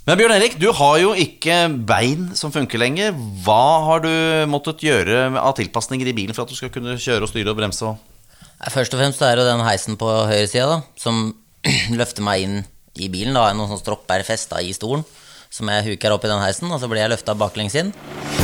Men Bjørn Erik, du har jo ikke bein som funker lenger. Hva har du måttet gjøre av tilpasninger i bilen for at du skal kunne kjøre og styre og bremse? Først og fremst er det den heisen på høyre siden da, som løfter meg inn i bilen. Da er noen sånne stropper festet i stolen, som jeg huker opp i den heisen, og så blir jeg løftet baklengs inn.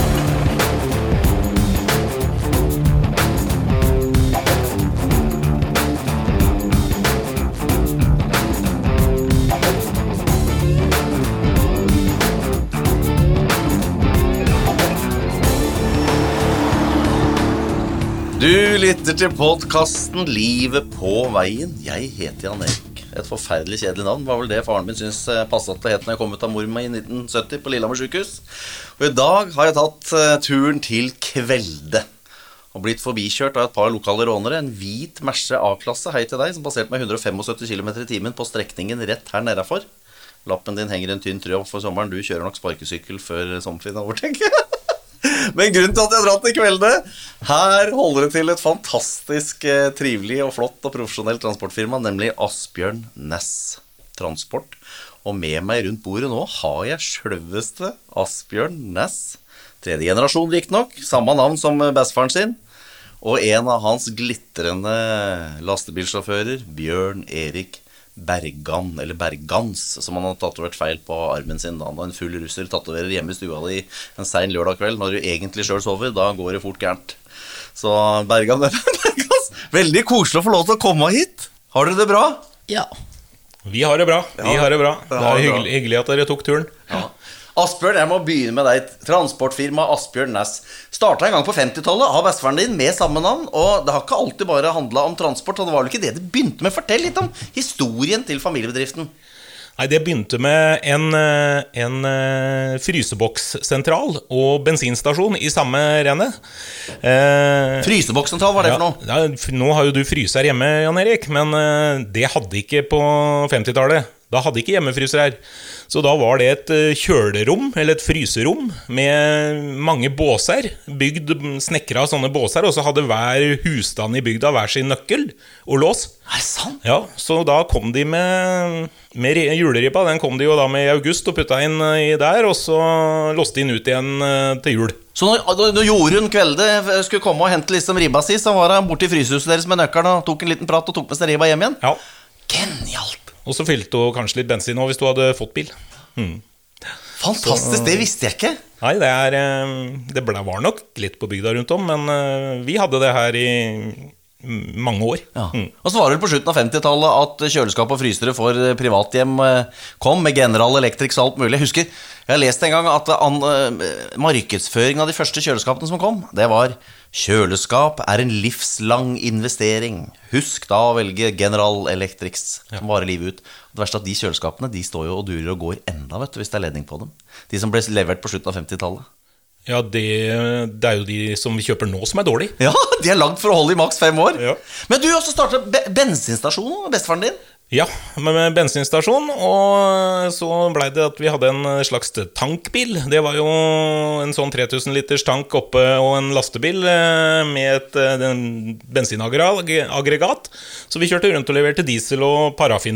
Du lytter til podcasten Livet på veien. Jeg heter Jan Erik. Et forferdelig kjedelig navn. Var vel det faren min synes passet at det het når jeg kom ut av mor meg i 1970 på Lillehammer sykehus. Og i dag har jeg tatt turen til Kvelde og blitt forbikjørt av et par lokale rånere. En hvit Merce A-klasse, hei til deg, som passerte meg 175 km i timen på strekningen rett her nedenfor. Lappen din henger en tynn tråd for sommeren. Du kjører nok sparkesykkel før sommerferien over, tenker jeg. Men grunnen til at jeg har dratt til Kvelde, her holder det til et fantastisk trivelig og flott og profesjonelt transportfirma, nemlig Asbjørn Næss Transport. Og med meg rundt bordet nå har jeg selveste Asbjørn Næss, tredje generasjon riktignok, samme navn som bestefaren sin, og en av hans glitrende lastebilsjåfører, Bjørn Erik Bergan, eller Bergans, som han har tatovert feil på armen sin da. En full russer tatoverer hjemme i stua di en sen lørdag kveld, når du egentlig selv sover, da går det fort gærent. Så Bergan, Bergans, veldig koselig å få lov til å komme hit. Har dere det bra? Ja. Vi har det bra, Det er hyggelig at dere tok turen. Ja. Asbjørn, jeg må begynne med deg. Transportfirma Asbjørn Næss startet en gang på 50-tallet av bestefaren din med samme navn, og det har ikke alltid bare handlet om transport, og det var vel ikke det det begynte med. Fortell litt om historien til familiebedriften. Nei, det begynte med en frysebokssentral og bensinstasjon i samme rene. Frysebokssentral, hva er det for noe? Ja, nå har jo du fryser hjemme, Jan Erik, men det hadde ikke på 50-tallet. Da hadde ikke hjemmefryser her. Så da var det et kjølerom, eller et fryserom, med mange båser, bygd snekra sånne båser, og så hadde hver husstand i bygda hver sin nøkkel og lås. Er det sant? Ja, så da kom de med juleribba, den kom de jo da med i august og putta inn i der, og så låste de inn ut igjen til jul. Så når Jorunn Kvelde skulle komme og hente liksom ribba si, så var han borte i frysehuset deres med nøkkelen og tok en liten prat og tok med seg ribba hjem igjen? Ja. Genialt! Og så fylte du kanskje litt bensin også hvis du hadde fått bil. Fantastisk, det visste jeg ikke. Nei, det var nok litt på bygda rundt om, men vi hadde det her i mange år. Ja. Og så var det på slutten av 50-tallet at kjøleskap og frysere for privathjem kom med General Electric og alt mulig. Jeg husker, jeg har lest en gang at markedsføringen av de første kjøleskapene som kom, det var: kjøleskap er en livslang investering. Husk da å velge General Electrics, som varer livet ut. Det verste er at de kjøleskapene, de står jo og durer og går enda, vet du, hvis det er ledning på dem. De som ble levert på slutten av 50-tallet. Ja, det er jo de som vi kjøper nå som er dårlig. Ja, de er langt for å holde i maks 5 år. Ja. Men du også startet bensinstasjonen, bestefaren din. Ja, med bensinstasjon, og så ble det at vi hadde en slags tankbil. Det var jo en sånn 3000 liters tank oppe og en lastebil med et bensinaggregat. Så vi kjørte rundt og leverte diesel og parafin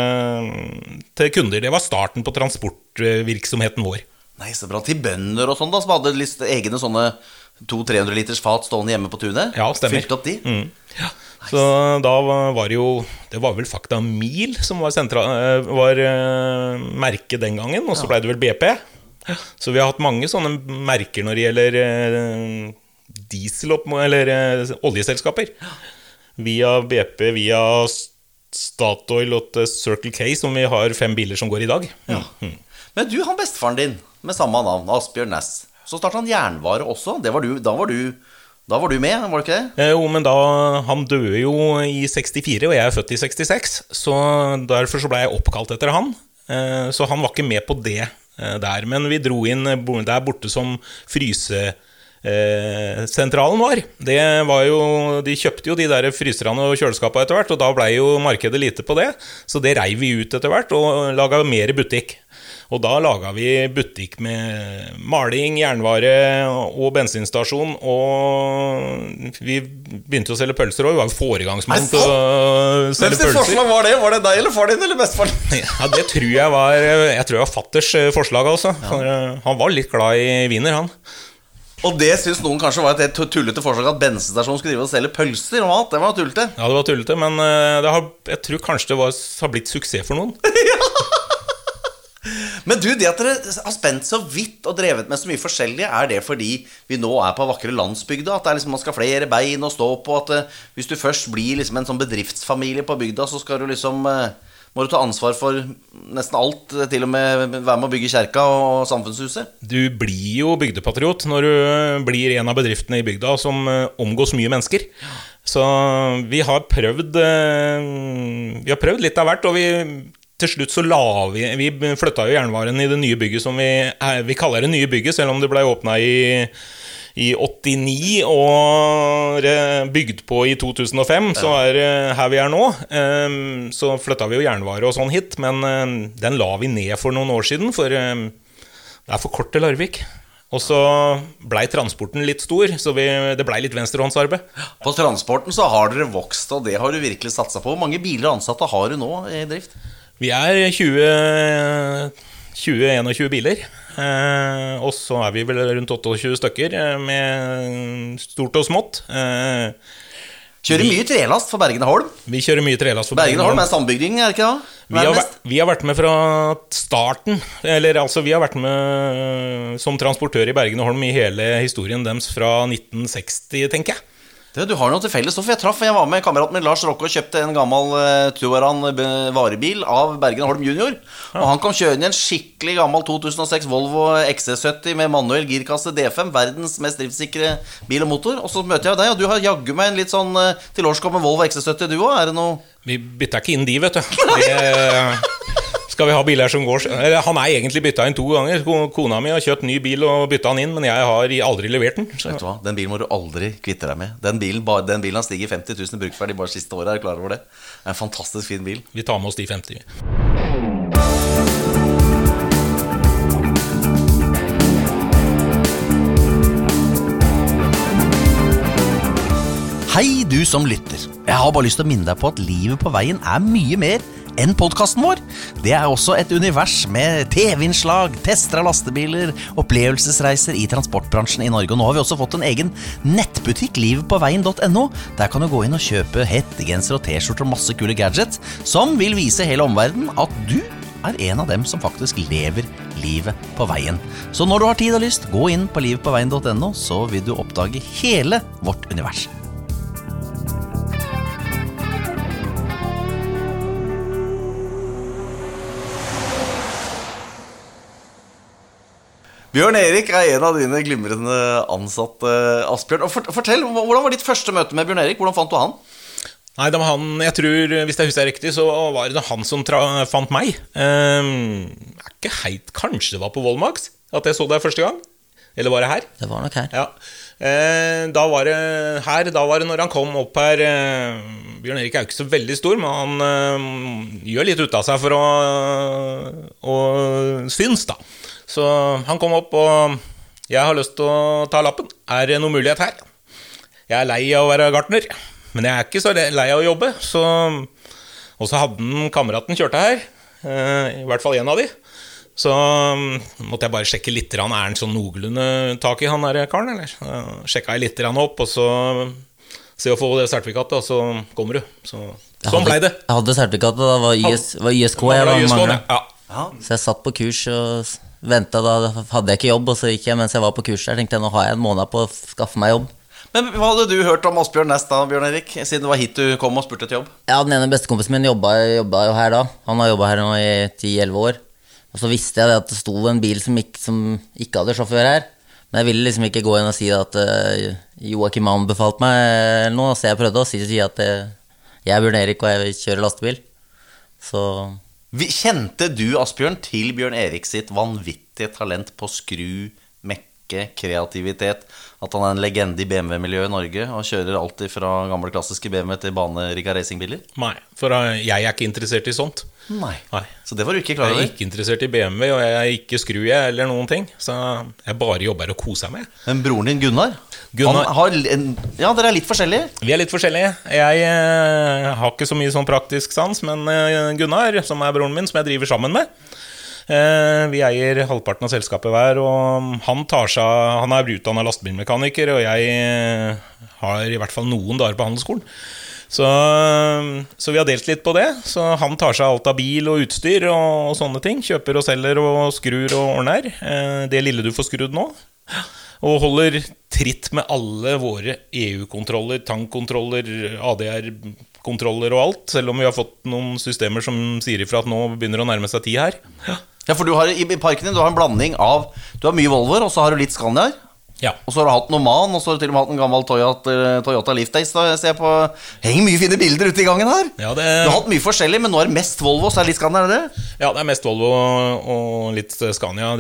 til kunder. Det var starten på transportvirksomheten vår. Nei, så bra. Til bønder og sånn da, som hadde litt egne sånne 200-300 liters fat stående hjemme på tunet. Ja, stemmer. Fylt opp de. Ja. Så da var det jo, det var vel Fakta Mil som var merket den gangen, og så ble det vel BP. Så vi har hatt mange sånne merker når det gjelder diesel eller oljeselskaper. Via BP, via Statoil og til Circle K, som vi har 5 biler som går i dag. Ja. Men du, han bestefaren din med samme navn, Asbjørn Næss, så startet han jernvare også. Da var du med, var du ikke det? Jo, men han døde jo i 64, og jeg er født i 66, så derfor så ble jeg oppkalt etter han. Så han var ikke med på det der, men vi dro inn der borte som sentralen var. Det var jo, de kjøpte jo de der fryserne og kjøleskapene etter hvert, og da ble jo markedet lite på det, så det reiv vi ut etter hvert og laget mer butikk. Og da laget vi butikk med maling, jernvare og bensinstasjon, og vi begynte å selge pølser, og vi var jo foregangsmann til å selge pølser. Forslag var det? Var det deg eller far din eller bestefar? Ja, det tror jeg var fatters forslag altså. Han var litt glad i viner, han. Og det synes noen kanskje var et tullete forslag at bensinstasjonen skulle drive og selge pølser og mat. Det var tullete. Ja, det var tullete, men jeg tror kanskje det har blitt suksess for noen. Men du, det at dere har spent så vidt og drevet med så mye forskjellig, er det fordi vi nå er på vakre landsbygda? At det er liksom, man skal ha flere bein å stå på? At hvis du først blir liksom en sånn bedriftsfamilie på bygda, så skal du liksom... må du ta ansvar for nesten alt, til og med være med å bygge kjerka og samfunnshuset? Du blir jo bygdepatriot når du blir en av bedriftene i bygda som omgås mye mennesker. Så vi har prøvd litt av hvert, og til slutt så vi flyttet jo jernvaren i det nye bygget som vi kaller det nye bygget, selv om det ble åpnet i 89 og bygd på i 2005, så her vi nå. Så flyttet vi jo jernvare og sånn hit, men den la vi ned for noen år siden, for det for kort til Larvik. Og så ble transporten litt stor, så det ble litt venstrehåndsarbeid. På transporten så har dere vokst, og det har du virkelig satset på. Hvor mange biler og ansatte har du nå i drift? Vi 20-21 biler. Og så vi vel rundt 28 stykker med stort og smått. Kjører mye trelast for Bergen og Holm? Vi kjører mye trelast for Bergen og Holm sambygding, det ikke da? Vi har vært med fra starten. Eller altså, vi har vært med som transportør i Bergen og Holm i hele historien deres fra 1960, tenker jeg. Du har noe til felles, for jeg var med kameraten min Lars Rokke og kjøpte en gammel Touran varebil av Bergen og Holm junior. Og han kom kjørende i en skikkelig gammel 2006 Volvo XC70 med manuell girkasse D5, verdens mest driftssikre bil og motor. Og så møter jeg deg, og du har jagget meg en litt sånn tilårskommen Volvo XC70 du også. Er det noe? Vi bytter ikke inn de, vet du. Skal vi ha biler som går... Han egentlig byttet inn 2 ganger. Kona mi har kjøpt ny bil og byttet han inn, men jeg har aldri levert den. Vet du hva? Den bilen må du aldri kvitte deg med. Den bilen har stiget 50 000 brukferdig bare siste året. Er du klar over det? Det er en fantastisk fin bil. Vi tar med oss de 50. Hei, du som lytter. Jeg har bare lyst til å minne deg på at livet på veien er mye mer enn podcasten vår. Det er også et univers med TV-innslag, tester av lastebiler, opplevelsesreiser i transportbransjen i Norge. Og nå har vi også fått en egen nettbutikk, livpåveien.no. Der kan du gå inn og kjøpe hettegenser og t-skjorter og masse kule gadgets, som vil vise hele omverdenen at du er en av dem som faktisk lever livet på veien. Så når du har tid og lyst, gå inn på livpåveien.no, så vil du oppdage hele vårt univers. Bjørn Erik er en av dine glimrende ansatte, Asbjørn. Og fortell, hvordan var ditt første møte med Bjørn Erik? Hvordan fant du han? Nei, det var han, jeg tror, hvis jeg husker riktig, så var det han som fant meg. Ikke heit, kanskje det var på Volmax at jeg så deg første gang? Eller var det her? Det var nok her. Ja. Da var det her, da var det når han kom opp her. Bjørn Erik er jo ikke så veldig stor, men han gjør litt ut av seg for å synes da. Så han kom opp, og jeg har lyst til å ta lappen. Er det noen mulighet her? Jeg er lei av å være gartner, men jeg er ikke så lei av å jobbe. Og så hadde han kameraten kjørte her, i hvert fall en av de. Så måtte jeg bare sjekke litt, er han sånn noenlunde tak i han der karen, eller? Sjekket jeg litt opp, og så se å få det sertifikatet, og så kommer du. Sånn ble det. Jeg hadde sertifikatet, da var YSK jeg var mange. Ja. Så jeg satt på kurs og ventet, da hadde jeg ikke jobb, og så gikk jeg mens jeg var på kurs der, tenkte jeg, nå har jeg en måned på å skaffe meg jobb. Men hva hadde du hørt om Asbjørn Næss da, Bjørn Erik, siden det var hit du kom og spurte et jobb? Ja, den ene bestekompisen min jobbet jo her da. Han har jobbet her nå i 10-11 år. Og så visste jeg det at det sto en bil som ikke hadde sjåfør her. Men jeg ville liksom ikke gå inn og si at Joakim Mann befalt meg eller noe, så jeg prøvde å si at jeg er Bjørn Erik og jeg kjører lastebil. Så... Kjente du, Asbjørn, til Bjørn Erik sitt vanvittige talent på kreativitet. At han en legende I BMW-miljøet I Norge og kjører alltid fra gamle klassiske BMW til banerigga racingbiler? Nei, for jeg ikke interessert I sånt. Nei. Nei. Så det var du ikke klar Jeg over? ikke interessert I BMW, og jeg ikke skrur eller noen ting. Så jeg bare jobber og koser meg. Men broren din Gunnar, Gunnar. Han har ja, dere litt forskjellige. Vi litt forskjellige. Jeg har ikke så mye sånn praktisk sans, men Gunnar, som broren min, som jeg driver sammen med, vi eier halvparten av selskapet hver, og han utdannet lastebilmekaniker, og jeg har I hvert fall noen dager på handelsskolen. Så vi har delt litt på det. Så han tar seg alt av bil og utstyr og sånne ting. Kjøper og selger og skrur og ordner. Det lille du får skrudd nå. Og holder tritt med alle våre EU-kontroller, tankkontroller, ADR-kontroller og alt. Selv om vi har fått noen systemer som sier ifra at nå begynner å nærme seg 10 her. Ja, for du har I parken din, du har en blanding av. Du har mye Volvoer, og så har du litt Scaniaer. Ja. Og så har du hatt noen MAN, og så har du til og med hatt en gammel Toyota Leaf-Days. Da ser jeg på henger mye fine bilder ute I gangen her. Ja, Du har hatt mye forskjellig, men nå det mest Volvo, så litt Scania, det? Ja, det mest Volvo og litt Scania.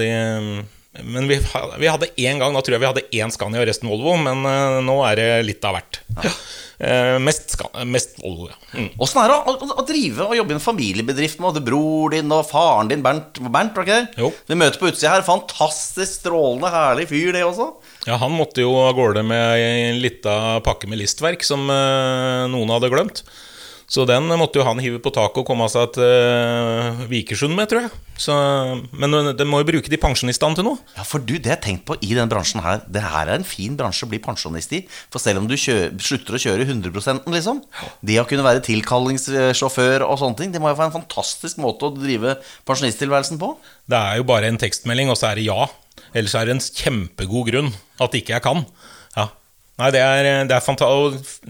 Men vi hadde en gang, da tror jeg vi hadde én Scania og resten Volvo, men nå det litt av hvert. Ja. Mest Volvo, ja. Hvordan det å drive og jobbe I en familiebedrift med både bror din og faren din, Bernt, var det ikke det? Jo. Vi møter på utsida her, fantastisk strålende, herlig fyr det også. Ja, han måtte jo av gårde med en liten pakke med listverk som noen hadde glemt. Så den måtte jo han hive på taket og komme seg til Vikersund med, tror jeg. Men den må jo bruke de pensjonistene til noe. Ja, for det jeg har tenkt på I den bransjen her, det her en fin bransje å bli pensjonist I. For selv om du slutter å kjøre 100% liksom, det å kunne være tilkallingssjåfør og sånne ting, det må jo være en fantastisk måte å drive pensjonisttilværelsen på. Det jo bare en tekstmelding, og så det ja. Ellers det en kjempegod grunn at ikke jeg kan. Ja. Nei, det fantastisk.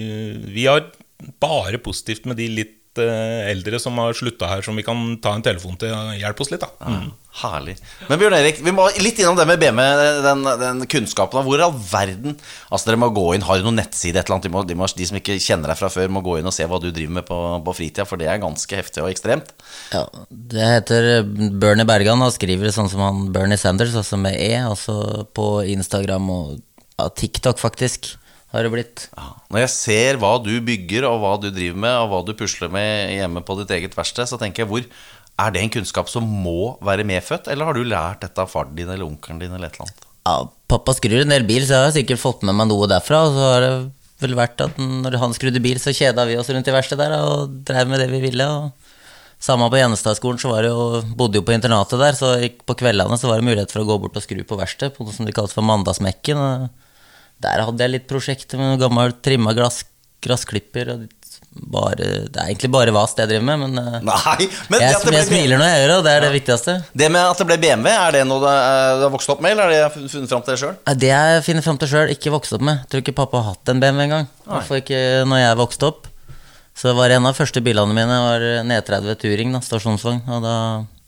Vi har bare positivt med de litt eldre som har sluttet her, som vi kan ta en telefon til og hjelpe oss litt da. Herlig. Men Bjørn Erik, vi må litt innom det med BMW, den kunnskapen. Hvor I all verden, altså dere må gå inn, har du noen nettside, et eller annet, de som ikke kjenner deg fra før, må gå inn og se hva du driver med på fritida, for det ganske heftig og ekstremt. Ja, det heter Bernie Bergan, og skriver sånn som han Bernie Sanders, altså med også på Instagram og TikTok faktisk. Har det blitt. Ja. Når jeg ser hva du bygger og hva du driver med og hva du pusler med hjemme på ditt eget verksted, så tenker jeg, hvor det en kunnskap som må være medfødt, eller har du lært dette av faren din eller onkelen din eller et eller annet? Ja, pappa skrur en del bil, så jeg har sikkert fått med meg noe derfra, og så har det vel vært at når han skrudde bil, så kjedet vi oss rundt I verkstedet der og drev med det vi ville, og samme på Gjennestadskolen, så bodde jo på internatet der, så på kveldene så var det mulighet for å gå bort og skru på verksted, på noe som de kalles for mandagsmekken, og der hadde jeg litt prosjekter med noen gammel trimma glassklipper og det egentlig bare vast jeg driver med, men Nei, men jeg smiler når jeg gjør det, og det det viktigste. Det med at det ble BMW, det noe du har vokst opp med, eller det funnet frem til det selv? Det jeg finner frem til selv, ikke vokst opp med. Jeg tror ikke pappa har hatt en BMW en gang. Hvorfor ikke når jeg vokste opp? Så var en av første bilene mine var 930 Touring, da, stasjonsvogn, og da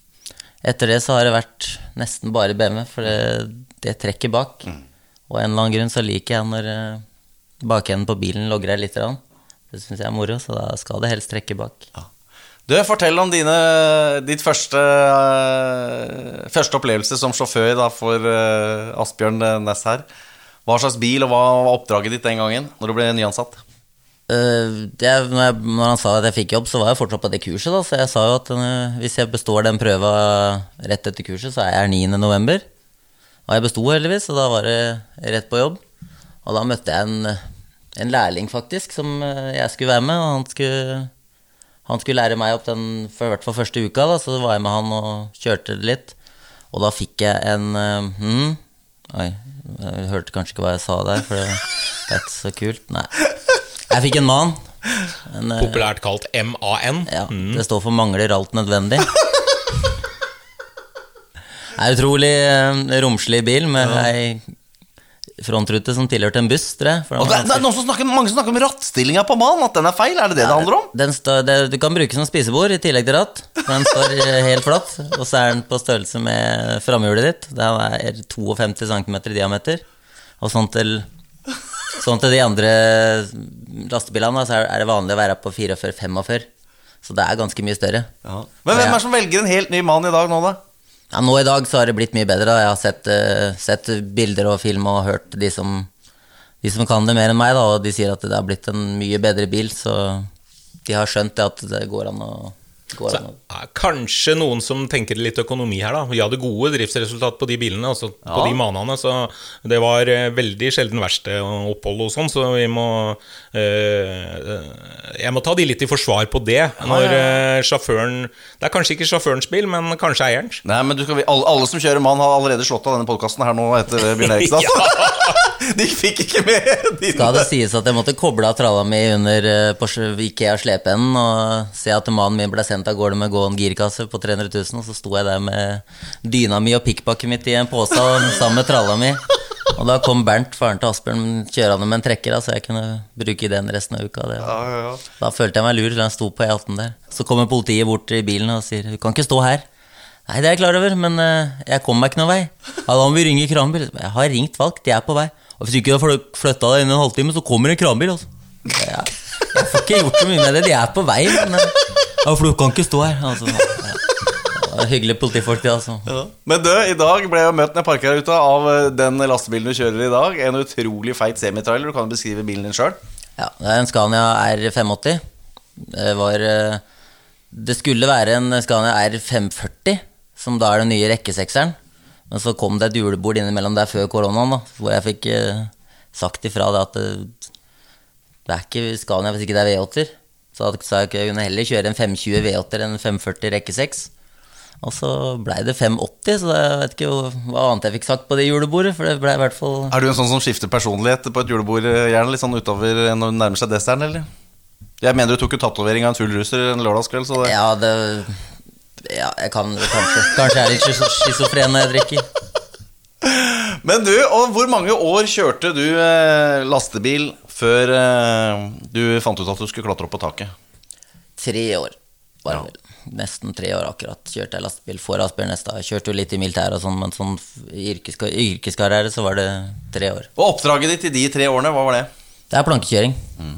etter det så har det vært nesten bare BMW, for det trekker bak. Og en eller annen grunn så liker jeg når bakenden på bilen logrer litt. Det synes jeg moro, så da skal det helst trekke bak. Ja. Du, fortell om ditt første opplevelse som sjåfør da, for Asbjørn Næss her. Hva slags bil, og hva var oppdraget ditt den gangen, når du ble nyansatt? Når han sa at jeg fikk jobb, så var jeg fortsatt på det kurset da, så jeg sa jo at hvis jeg består den prøva rett etter kurset, så jeg her 9. november. Og jeg bestod heldigvis, og da var det rett på jobb. Og da møtte jeg en lærling faktisk, som jeg skulle være med, og han skulle lære meg opp for hvert fall første uka, da, så var jeg med han og kjørte det litt. Og da fikk jeg Oi, jeg hørte kanskje ikke hva jeg sa der, for det ikke så kult. Nei, jeg fikk en MAN. Populært kalt MAN. Ja, det står for mangler alt nødvendig. Utrolig romslig bil med ei frontrute som tilhørte en buss, tror jeg. Og det noen som mange som snakker om rattstillinga på MAN, at den feil, det det handler om? Du kan bruke som spisebord I tillegg til ratt, for den står helt flatt, og så den på størrelse med framhjulet ditt. Den 52 cm I diameter, og sånn til de andre lastebilene, så det vanlig å være på 44-45, så det ganske mye større. Ja. Men hvem som velger en helt ny MAN I dag nå da? Ja, nå I dag så har det blitt mye bedre. Jeg har sett bilder og film og hørt de som kan det mer enn meg, da, og de sier at det har blitt en mye bedre bil, så de har skjønt det at det går an å kanskje noen som tenker litt økonomi her da. Vi hadde gode driftsresultat på de bilene, altså på de manene, så det var veldig sjelden verste opphold og sånn, så jeg må ta de litt I forsvar på det når sjåføren, det kanskje ikke sjåførens bil, men kanskje eierens. Nei, men alle som kjører mann har allerede slått av denne podcasten her nå etter Bjørn Eriksen. De fikk ikke med Skal det sies at jeg måtte koble av tralla mi under på IKEA slepeenden og se at mannen min ble sendt av gårde med gåen girkasse på 300 000, og så sto jeg der med dyna mi og pikkpakket mitt I en påse sammen med tralla mi, og da kom Bernt, faren til Asbjørn, kjørende med en trekker, så jeg kunne bruke den resten av uka. Da følte jeg meg lur, han sto på E18 der. Så kommer politiet bort I bilen og sier, du kan ikke stå her. Nei, det jeg klar over, men jeg kommer meg ikke noen vei. Ja, da må vi ringe kranbil. Jeg har ringt Falk, de på vei. Og hvis du ikke har flyttet deg innen en halvtime, så kommer en kranbil, altså. Jeg får ikke gjort så mye med det, de på vei, men ja, for du kan ikke stå her, altså. Det var hyggelig politifolk, det, altså. Ja. Men du, I dag ble jeg møtt ned parkeruta av den lastebilen du kjører I dag. En utrolig feit semitrailer, du kan beskrive bilen din selv. Ja, det en Scania R580. Det skulle være en Scania R540, som da den nye rekkesekseren. Men så kom det et julebord innimellom der før koronaen, da, hvor jeg fikk sagt ifra det at det ikke Scania hvis ikke det V8-er. Så sa jeg ikke jeg kunne heller kjøre en 520 V8-er enn en 540 rekke 6. Og så ble det 580, så jeg vet ikke hva annet jeg fikk sagt på det julebordet, for det ble I hvert fall... du en sånn som skifter personlighet på et julebord, gjerne litt sånn utover når det nærmer seg desserten, eller? Jeg mener du tok jo tatovering av en full russer en lørdagskveld, så det... Ja, jeg kan kanskje litt schizofren når jeg drikker. Men du, og hvor mange år kjørte du lastebil før du fant ut at du skulle klatre opp på taket? 3 år, bare vel. Nesten 3 år akkurat kjørte jeg lastebil for Asbjørn Nestad. Jeg kjørte jo litt I militær og sånn, men sånn yrkeskarriere så var det 3 år. Og oppdraget ditt I de 3 årene, hva var det? Det plankekjøring.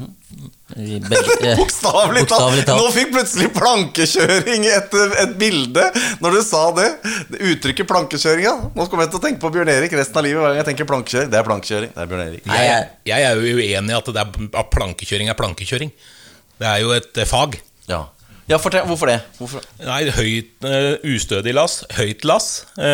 Bokstavelig talt. Nå fikk plutselig plankekjøring et bilde når du sa det. Uttrykket plankekjøring, ja. Nå kommer jeg til å tenke på Bjørn Erik resten av livet. Hver gang jeg tenker plankekjøring, det plankekjøring. Det Bjørn Erik. Jeg jo uenig I at plankekjøring plankekjøring. Det jo et fag. Ja, fortell, hvorfor det? Nei, ustødig lass, høyt lass.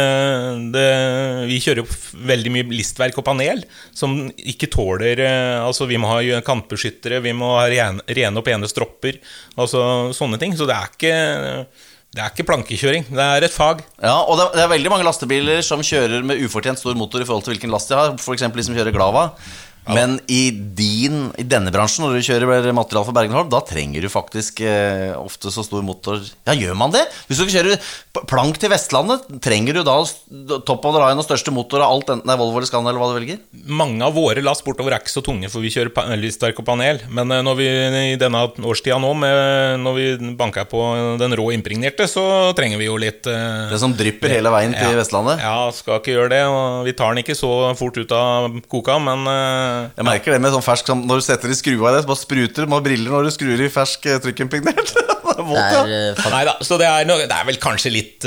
Vi kjører jo veldig mye listverk og panel som ikke tåler, altså vi må ha kantbeskyttere, vi må ha rene og pene stropper, altså sånne ting. Så det ikke plankekjøring, det et fag. Ja, og det veldig mange lastebiler som kjører med ufortjent stor motor I forhold til hvilken last de har, for eksempel de som kjører Glava. Men I denne bransjen, når du kjører material for Bergenholm, da trenger du faktisk ofte så stor motor. Ja, gjør man det? Hvis du kjører plank til Vestlandet, trenger du da topp of the line og største motor av alt, enten det Volvo eller Scania eller hva du velger? Mange av våre last bortover ikke så tunge, for vi kjører listverk og panel. Men når vi I denne årstida nå, når vi banker på den rå impregnerte, så trenger vi jo litt... det som drypper hele veien til Vestlandet? Ja, skal ikke gjøre det, og vi tar den ikke så fort ut av koka, men... Jeg merker det med sånn fersk, når du setter I skrua I det, så bare spruter du med briller når du skrur I fersk trykkimpregnert. Neida, så det vel kanskje litt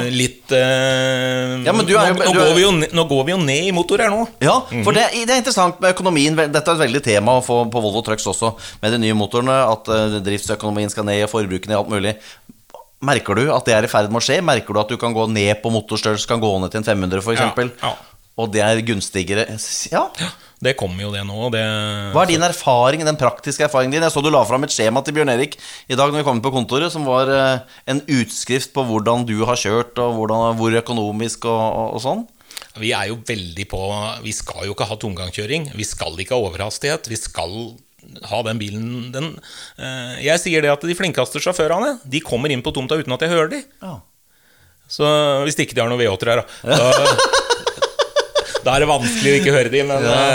ja, men nå går vi jo ned I motor her nå. Ja, for det interessant med økonomien. Dette et veldig tema å få på Volvo Trucks også, med de nye motorene, at driftsøkonomien skal ned og forbruket ned, alt mulig. Merker du at det I ferd med å skje? Merker du at du kan gå ned på motorstørrelse, kan gå ned til en 500 for eksempel? Ja. Og det gunstigere? Ja. Det kommer jo det nå. Hva din erfaring, den praktiske erfaringen din? Jeg så du la frem et skjema til Bjørn Erik I dag når vi kom på kontoret, som var en utskrift på hvordan du har kjørt, og hvor økonomisk og sånn. Vi jo veldig på, vi skal jo ikke ha tomgangskjøring, vi skal ikke ha overhastighet, vi skal ha den bilen. Jeg sier det at de flinkeste sjåførene, de kommer inn på tomta uten at jeg hører de. Ja. Så hvis ikke de har noe V8 her da da det vanskelig å ikke høre de,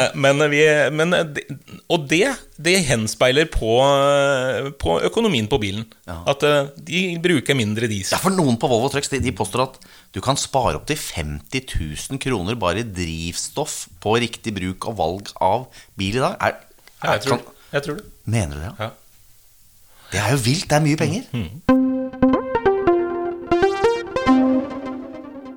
og det henspeiler på økonomien på bilen. Ja. At de bruker mindre diesel. Ja, for noen på Volvo Trucks, de påstår at du kan spare opp til 50 000 kroner bare I drivstoff på riktig bruk og valg av bil I dag. Jeg tror det. Mener du det? Ja. Det jo vilt, det mye penger.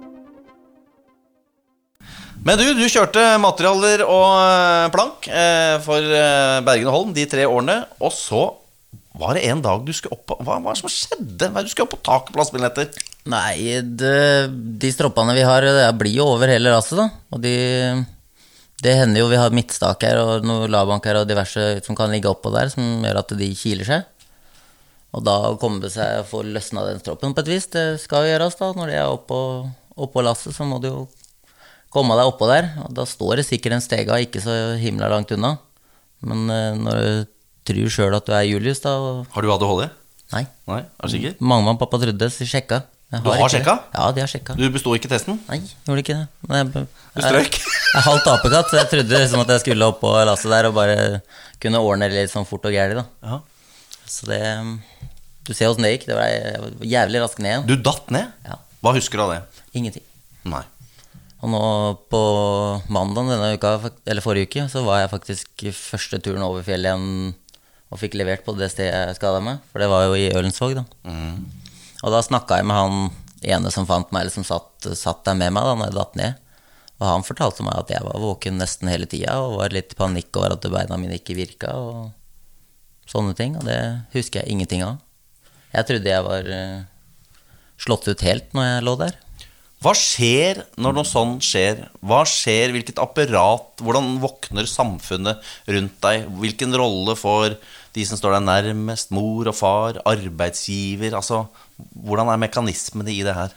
Men du kjørte materialer og plank for Bergen og Holm de 3 årene. Og så var det en dag du skulle opp på... Hva var det som skjedde? Hva du skulle opp på taket på lastbilen etter? Nei, de stroppene vi har, det blir jo over hele rasset da. Og det hender jo vi har midtstak her og noen lavbank her og diverse som kan ligge oppå der, som gjør at de kiler seg. Og da kommer det seg å få løsna den stroppen på et vis. Det skal jo gjøres da. Når det er oppå lasset, så må du jo komme deg oppå der. Og da står det sikkert en stega ikke så himla langt unna. Men når du tror selv at du er Julius da... Har du ADHD? Nei. Nei, er du sikker? Mamma og pappa trodde, så sjekka. Du har sjekka? Ja, de har sjekka. Du bestod ikke testen? Nei, gjorde ikke det. Du strøk? Jeg er halvt apekatt, så jeg trodde liksom at jeg skulle opp på lasset der og bare kunne ordne det litt sånn fort og gærlig da. Ja. Så det... Du ser hvordan det gikk, det var jævlig raskt ned igjen. Du datt ned? Ja. Hva husker du av det? Ingenting. Nei. Og nå på mandagen denne uka, eller forrige uke, så var jeg faktisk første turen over fjellet igjen og fikk levert på det stedet jeg skadet meg, for det var jo i Ølensvåg da. Og da snakket jeg med han ene som fant meg, eller som satt der med meg da, når jeg datt ned. Og han fortalte meg at jeg var våken nesten hele tiden, og var litt i panikk over at beina mine ikke virket, og sånne ting, og det husker jeg ingenting av. Jeg trodde jeg var slått ut helt når jeg lå der. Hva skjer når noe sånt skjer? Hva skjer, hvilket apparat, hvordan våkner samfunnet rundt deg? Hvilken rolle får de som står deg nærmest, mor og far, arbeidsgiver? Altså, hvordan er mekanismene i det her?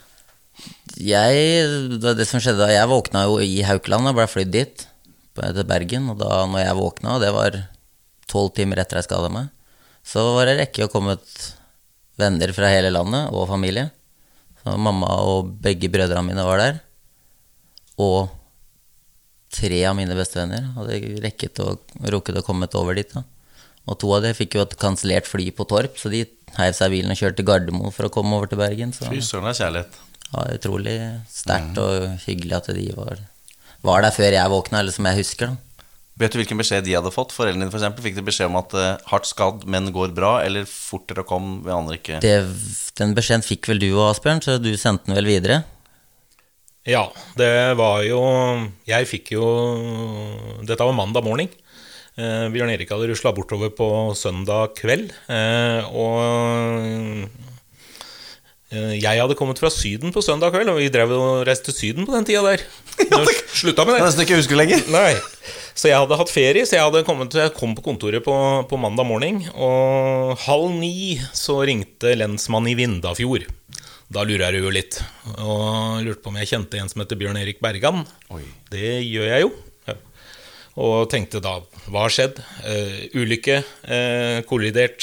Det som skjedde da, jeg våkna jo i Haukeland og ble flydd dit, til Bergen. Og da når jeg våkna, og det var 12 timer etter jeg skadet meg, så var det rekke å komme ut venner fra hele landet og familie. Så mamma og begge brødrene mine var der. Og 3 av mine bestevenner hadde rukket å komme over dit da. Og 2 av dem fikk jo et kansellert fly på Torp, så de heiv seg i bilen og kjørte til Gardermoen for å komme over til Bergen. Så Fy søren, det er kjærlighet. ja, utrolig sterkt og hyggelig at de var der før jeg våkna, eller som jeg husker da. Vet du hvilken beskjed de hadde fått? Foreldrene dine for eksempel, fikk de beskjed om at hardt skadd, men går bra, eller fortere å komme ved andre ikke? Den beskjeden fikk vel du og Asbjørn, så du sendte den vel videre? Ja, det var jo... Jeg fikk jo... Dette var mandag morgen. Bjørn Erik hadde ruslet bortover på søndag kveld, og jeg hadde kommet fra Syden på søndag kveld, og vi drev og reiste til Syden på den tiden der. Slutta med det. Det er nesten ikke husker lenger. Nei. Så jeg hadde hatt ferie, så jeg kom på kontoret på mandag morgen, og 8:30 så ringte lensmann i Vindafjord. Da lurer jeg jo litt, og lurte på om jeg kjente en som heter Bjørn Erik Bergan. Oi. Det gjør jeg jo. Ja. Og tenkte da, hva har skjedd? Ulykke, kollidert,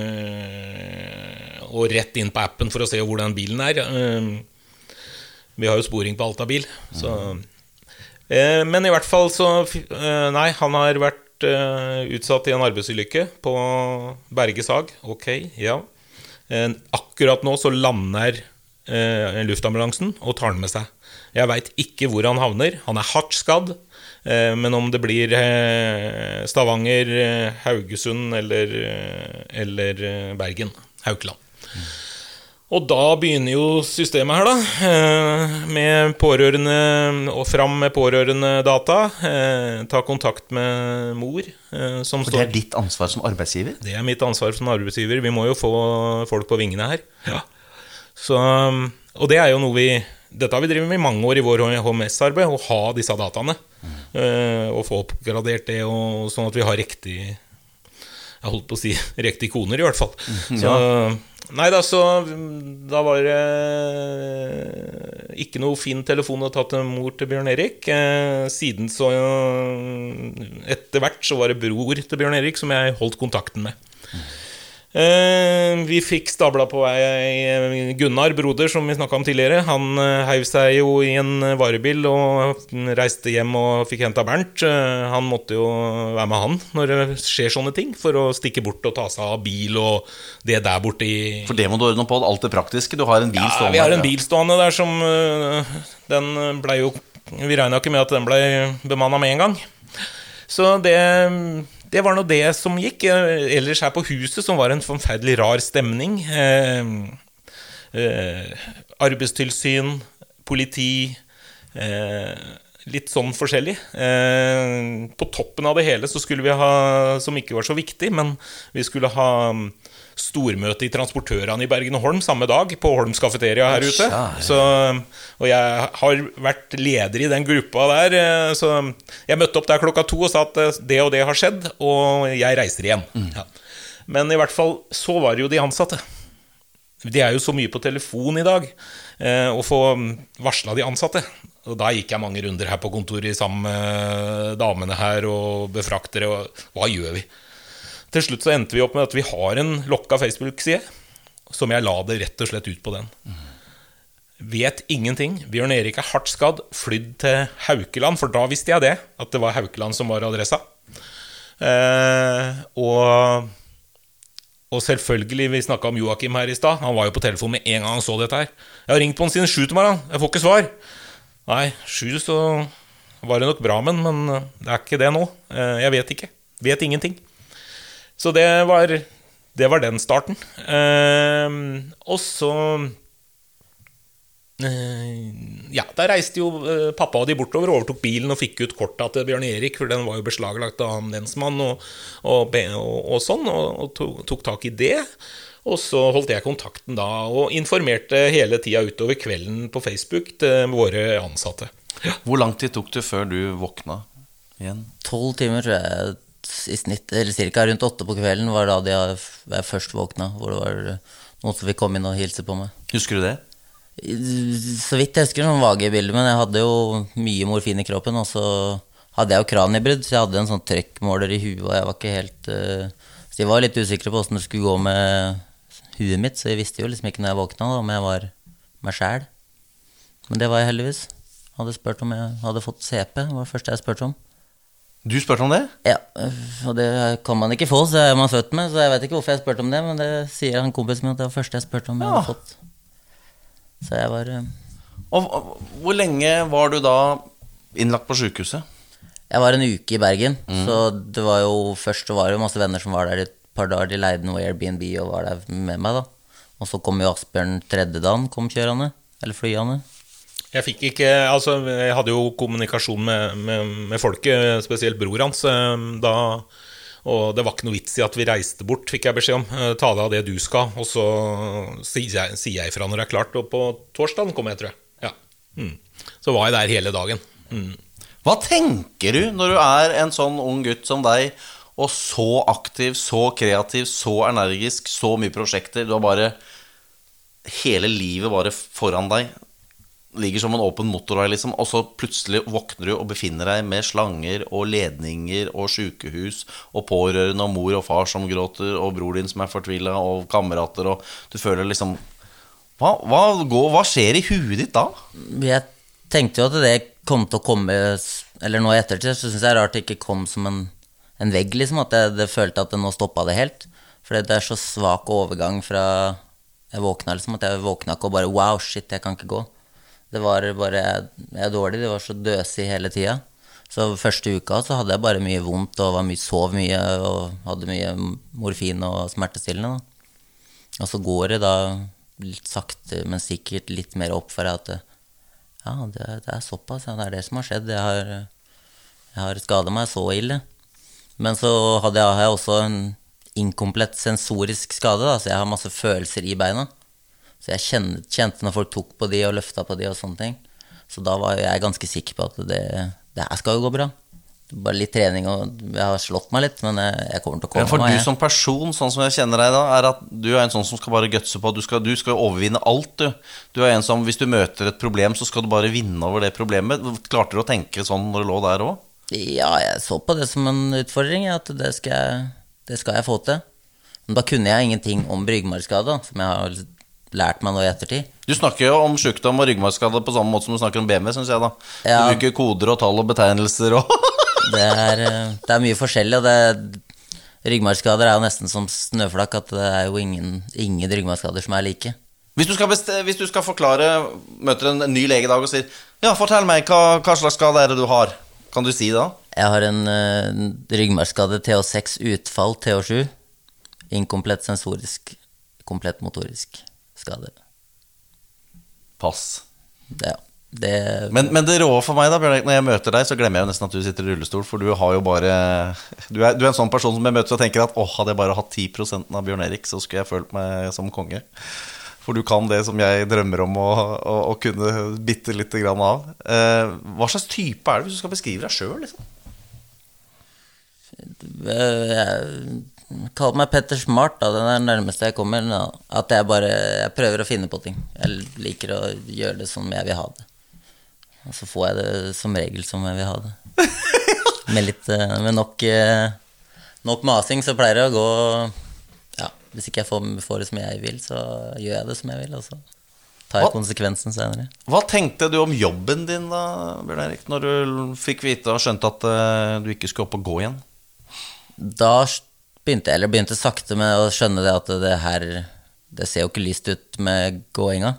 og rett inn på appen for å se hvordan bilen er. Vi har jo sporing på alt av bil, så... Men i hvert fall så... Nei, han har vært utsatt i en arbeidsulykke på Bergesag. Ok, ja. Akkurat nå så lander luftambulansen og tar den med seg. Jeg vet ikke hvor han havner. Han er hardt skadd, men om det blir Stavanger, Haugesund eller Bergen, Haukeland. Og da begynner jo systemet her da, med pårørende, og fram med pårørende data, ta kontakt med mor. Som For det er ditt ansvar som arbeidsgiver? Det er mitt ansvar som arbeidsgiver. Vi må jo få folk på vingene her. Ja. Så, og det er jo noe dette har vi drevet med i mange år i vår HMS-arbeid, å ha disse dataene. Og få oppgradert det, og sånn at vi har riktig, jeg holdt på å si, riktig koner i hvert fall. Så... Nei da, så da var det ikke noe fin telefon å ta til mor til Bjørn Erik. Siden så, etter hvert så var det bror til Bjørn Erik som jeg holdt kontakten med. Vi fikk stabla på Gunnar, broder, som vi snakket om tidligere. Han heiv seg jo i en varebil og reiste hjem og fikk hentet Bernt. Han måtte jo være med han når det skjer sånne ting, for å stikke bort og ta seg av bil og det der borte i... For det må du ordne på alt det praktiske. Du har en bil stående. Ja, vi har en bil stående der som... Den ble jo... Vi regnet ikke med at den ble bemannet med en gang. Så det var nå det som gikk. Ellers her på huset som var en forferdelig rar stemning. Arbeidstilsyn, politi, litt sånn forskjellig. På toppen av det hele så skulle vi ha, som ikke var så viktig, men vi skulle ha stormøte i transportørene i Bergen og Holm samme dag på Holms Cafeteria her ute. Så, og jeg har vært leder i den gruppa der, så jeg møtte opp der klokka 2 og sa at det og det har skjedd, og jeg reiser igjen. Ja. Men i hvert fall så var det jo de ansatte. De er jo så mye på telefon i dag, å få varslet de ansatte. Og da gikk jeg mange runder her på kontoret sammen med damene her og befraktere, og hva gjør vi? Til slutt så endte vi opp med at vi har en lokka Facebook-side, som jeg la det rett og slett ut på den. Vet ingenting. Bjørn Erik er hardt skadd, flydd til Haukeland, for da visste jeg det, at det var Haukeland som var adressa. Og selvfølgelig, vi snakket om Joakim her i sted, han var jo på telefon med en gang han så dette her. Jeg har ringt på han siden 7 til morgen, jeg får ikke svar. Nei, 7 så var det nok bra, men det er ikke det nå. Jeg vet ikke, vet ingenting. Så det var den starten. Og så ja, der reiste jo pappa og de bortover, overtok bilen og fikk ut kortet til Bjørn Erik, for den var jo beslaglagt av han lensmann og sånn, og tok tak i det. Og så holdt jeg kontakten da, og informerte hele tiden utover kvelden på Facebook til våre ansatte. Hvor lang tid tok det før du våkna igjen? 12 timer tror jeg i snitt, eller cirka rundt 8 på kvelden var da jeg først våkna, hvor det var noen som fikk komme inn og hilse på meg. Husker du det? Så vidt jeg husker noen vage bilder, men jeg hadde jo mye morfin i kroppen, og så hadde jeg jo kraniebrudd, så jeg hadde en sånn trykkmåler i huet, og jeg var ikke helt så jeg var litt usikker på hvordan det skulle gå med huet mitt, så jeg visste jo liksom ikke når jeg våkna da, om jeg var meg selv. Men det var jeg heldigvis. Jeg hadde spurt om jeg hadde fått CP, det var det første jeg spurte om. Du spurte om det? Ja, og det kan man ikke få, så er man født med, så jeg vet ikke hvorfor jeg spurte om det, men det sier han kompisen min at det var det første jeg spurte om jeg hadde fått. Så jeg var Og hvor lenge var du da innlagt på sykehuset? Jeg var en uke i Bergen, så det var jo først det var jo masse venner som var der i et par dager, de leide noe Airbnb og var der med meg da. Og så kom jo Asbjørn tredje dagen, kom kjørende, eller flyende. Jeg fikk ikke, altså jeg hadde jo kommunikasjon med folket, spesielt bror hans da, og det var ikke noe vits i at vi reiste bort, fikk jeg beskjed om. Ta deg av det du skal, og så sier jeg ifra når det er klart, og på torsdagen kom jeg, tror jeg. Ja. Så var jeg der hele dagen. Hva tenker du når du er en sånn ung gutt som deg, og så aktiv, så kreativ, så energisk, så mye prosjekter, du har bare hele livet bare foran deg, ligger som en åpen motorvei liksom, og så plutselig våkner du og befinner deg med slanger og ledninger og sykehus og pårørende og mor og far som gråter og bror din som er fortvilet og kamerater, og du føler liksom hva skjer i huet ditt da? Jeg tenkte jo at det kom til å komme, eller nå i ettertid, så synes jeg det er rart det ikke kom som en vegg liksom, at det følte at det nå stoppet det helt, for det er så svak overgang fra jeg våkna liksom, at jeg våkna ikke og bare wow, shit, jeg kan ikke gå. Det var bare, jeg er dårlig, det var så døsig hele tiden. Så første uka så hadde jeg bare mye vondt og sov mye og hadde mye morfin og smertestillende da. Og så går det da litt sakte, men sikkert litt mer opp for at ja, det er såpass, ja, det er det som har skjedd. Jeg har skadet meg så ille. Men så har jeg også en inkomplett sensorisk skade da, så jeg har masse følelser i beina. Så jeg kjente når folk tok på de og løftet på de og sånne ting. Så da var jeg ganske sikker på at det her skal jo gå bra. Bare litt trening, og jeg har slått meg litt, men jeg kommer til å komme meg. For du som person, sånn som jeg kjenner deg da, er at du er en sånn som skal bare gutse på. Du skal jo overvinne alt, du. Du er en som, hvis du møter et problem, så skal du bare vinne over det problemet. Klarte du å tenke sånn når du lå der også? Ja, jeg så på det som en utfordring, at det skal jeg få til. Men da kunne jeg ingenting om ryggmargskade, som jeg har lært meg nå i ettertid. Du snakker jo om sykdom og ryggmargskade på samme måte som du snakker om BMW, synes jeg da. Ja. Du bruker koder og tall og betegnelser og det er mye forskjellig, og ryggmargskader er jo nesten som snøflak, at det er jo ingen ryggmargskader som er like. Hvis du skal forklare, møter en ny lege i dag og sier, ja, fortell meg, hva slags skade er det du har? Kan du si det da? Jeg har en ryggmargskade TH6 utfall TH7, inkomplett sensorisk, komplett motorisk skade. Pass. Ja. Men det rå for meg da, Bjørn Erik, når jeg møter deg, så glemmer jeg jo nesten at du sitter i rullestol. For du har jo bare Du er en sånn person som jeg møter og tenker at hadde jeg bare hatt 10% av Bjørn Erik, så skulle jeg følt meg som konge. For du kan det som jeg drømmer om å kunne bitte litt grann av. Hva slags type er det hvis du skal beskrive deg selv, liksom? Jeg kaller meg Petter Smart da, det er nærmeste jeg kommer. At jeg prøver å finne på ting. Jeg liker å gjøre det som jeg vil ha det. Og så får jeg det som regel som jeg vil ha det. Med nok masing så pleier det å gå. Ja, hvis ikke jeg får det som jeg vil, så gjør jeg det som jeg vil, og så tar jeg konsekvensen senere. Hva tenkte du om jobben din da, Bjørn Erik, når du fikk vite og skjønte at du ikke skulle opp og gå igjen? Da begynte sakte med å skjønne det at det ser jo ikke lyst ut med gåinga.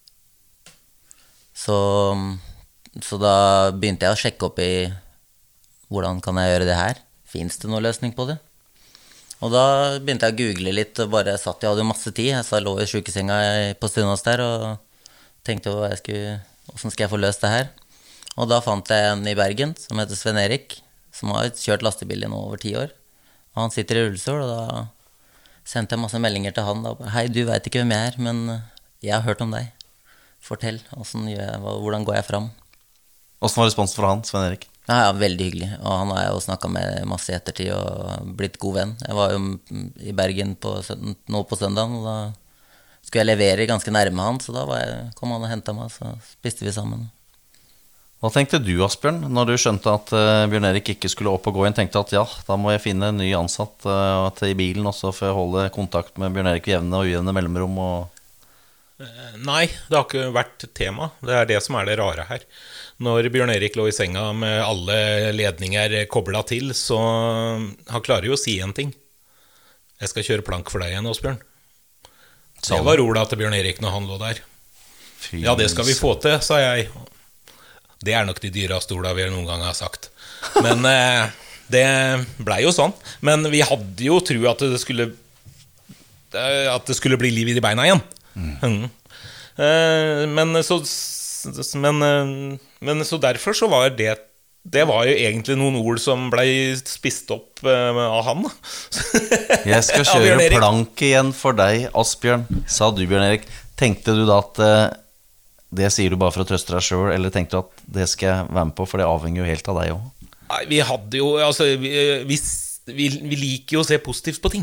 Så da begynte jeg å sjekke opp i hvordan kan jeg gjøre det her? Finnes det noen løsning på det? Og da begynte jeg å google litt, og bare jeg hadde jo masse tid. Jeg lå i sykesenga på Sunnaas der, og tenkte hvordan skal jeg få løst det her? Og da fant jeg en i Bergen, som heter Sven Erik, som har kjørt lastebil i nå over 10 år. Og han sitter i rullestol, og da sendte jeg masse meldinger til han. Da. Hei, du vet ikke hvem jeg er, men jeg har hørt om deg. Fortell, hvordan går jeg fram? Hvordan var responsen fra han, Sven Erik? Ja, veldig hyggelig. Og han har jeg jo snakket med masse i ettertid, og blitt god venn. Jeg var jo i Bergen nå på søndagen, og da skulle jeg levere ganske nærme han, så da kom han og hentet meg, så spiste vi sammen. Hva tenkte du, Asbjørn, når du skjønte at Bjørn Erik ikke skulle opp og gå inn? Tenkte at ja, da må jeg finne en ny ansatt i bilen også for å holde kontakt med Bjørn Erik jevne og ujevne mellomrom? Nei, det har ikke vært tema. Det er det som er det rare her. Når Bjørn Erik lå i senga med alle ledninger koblet til, så han klarer jo å si en ting. Jeg skal kjøre plank for deg igjen, Asbjørn. Det var ordet til Bjørn Erik når han lå der. Ja, det skal vi få til, sa jeg. Det er nok de dyreste ordene vi noen gang har sagt. Men det ble jo sånn. Men vi hadde jo tro at det skulle bli liv i de beina igjen. Men så derfor så var det var jo egentlig noen ord som ble spist opp av han. Jeg skal kjøre plank igjen for deg, Asbjørn, sa du, Bjørn Erik. Tenkte du da at det sier du bare for å trøste deg selv, eller tenkte du at det skal jeg være med på, for det avhenger jo helt av deg også? Nei, vi hadde jo, altså, vi liker jo å se positivt på ting.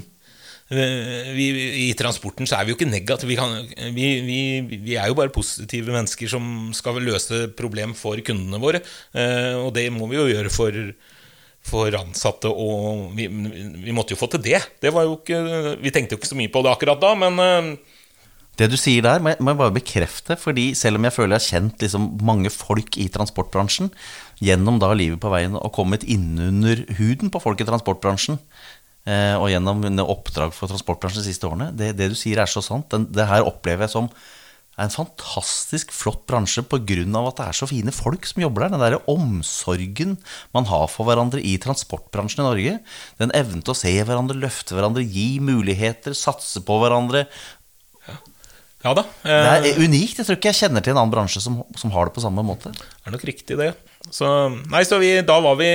I transporten så er vi jo ikke negative. Vi er jo bare positive mennesker som skal løse problem for kundene våre, og det må vi jo gjøre for ansatte, og vi måtte jo få til det. Det var jo ikke, vi tenkte jo ikke så mye på det akkurat da, men det du sier der må jeg bare bekrefte, fordi selv om jeg føler jeg har kjent liksom mange folk i transportbransjen gjennom da livet på veien og kommet innunder huden på folk i transportbransjen, og gjennom oppdrag for transportbransjen de siste årene, det du sier er så sant. Det her opplever jeg som en fantastisk flott bransje på grunn av at det er så fine folk som jobber der. Den der omsorgen man har for hverandre i transportbransjen i Norge, den evnen til å se hverandre, løfte hverandre, gi muligheter, satse på hverandre. Ja da. Det er unikt. Jeg tror ikke jeg kjenner til en annen bransje som har det på samme måte. Det er nok riktig det. Da var vi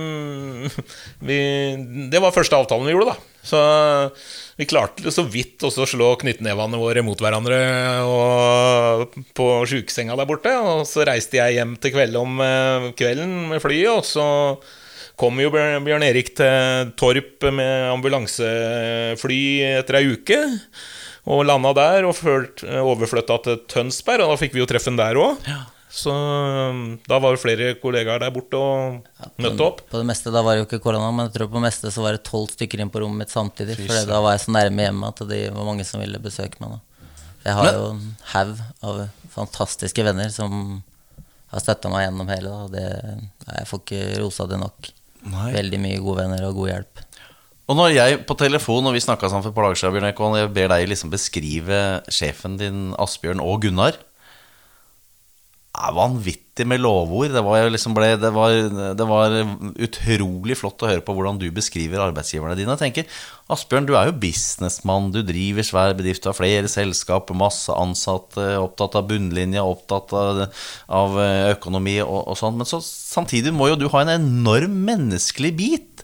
det var første avtalen vi gjorde da. Så vi klarte så vidt også å slå knyttnevene våre mot hverandre og på sykesenga der borte. Og så reiste jeg hjem til kvelden med flyet, og så kom jo Bjørn Erik til Torp med ambulansefly etter ei uke, og landet der og overflyttet til Tønsberg, og da fikk vi jo treffen der også. Ja. Så da var jo flere kollegaer der borte og møtte opp. På det meste, da var det jo ikke korona, men jeg tror på det meste så var det 12 stykker inn på rommet mitt samtidig, for da var jeg så nærme hjemme at det var mange som ville besøke meg da. Jeg har jo en haug av fantastiske venner som har støttet meg gjennom hele da. Jeg får ikke rosa det nok. Nei. Veldig mye gode venner og god hjelp. Og når jeg på telefon, og vi snakket sammen for et par dager siden, Bjørn Erik, og jeg ber deg liksom beskrive sjefen din, Asbjørn og Gunnar, vanvittig med lovord. Det var utrolig flott å høre på hvordan du beskriver arbeidsgiverne dine. Jeg tenker, Asbjørn, du jo businessmann, du driver svær bedrift, du har flere selskap, masse ansatte, opptatt av bunnlinja, opptatt av økonomi og sånn. Men så, samtidig må jo du ha en enorm menneskelig bit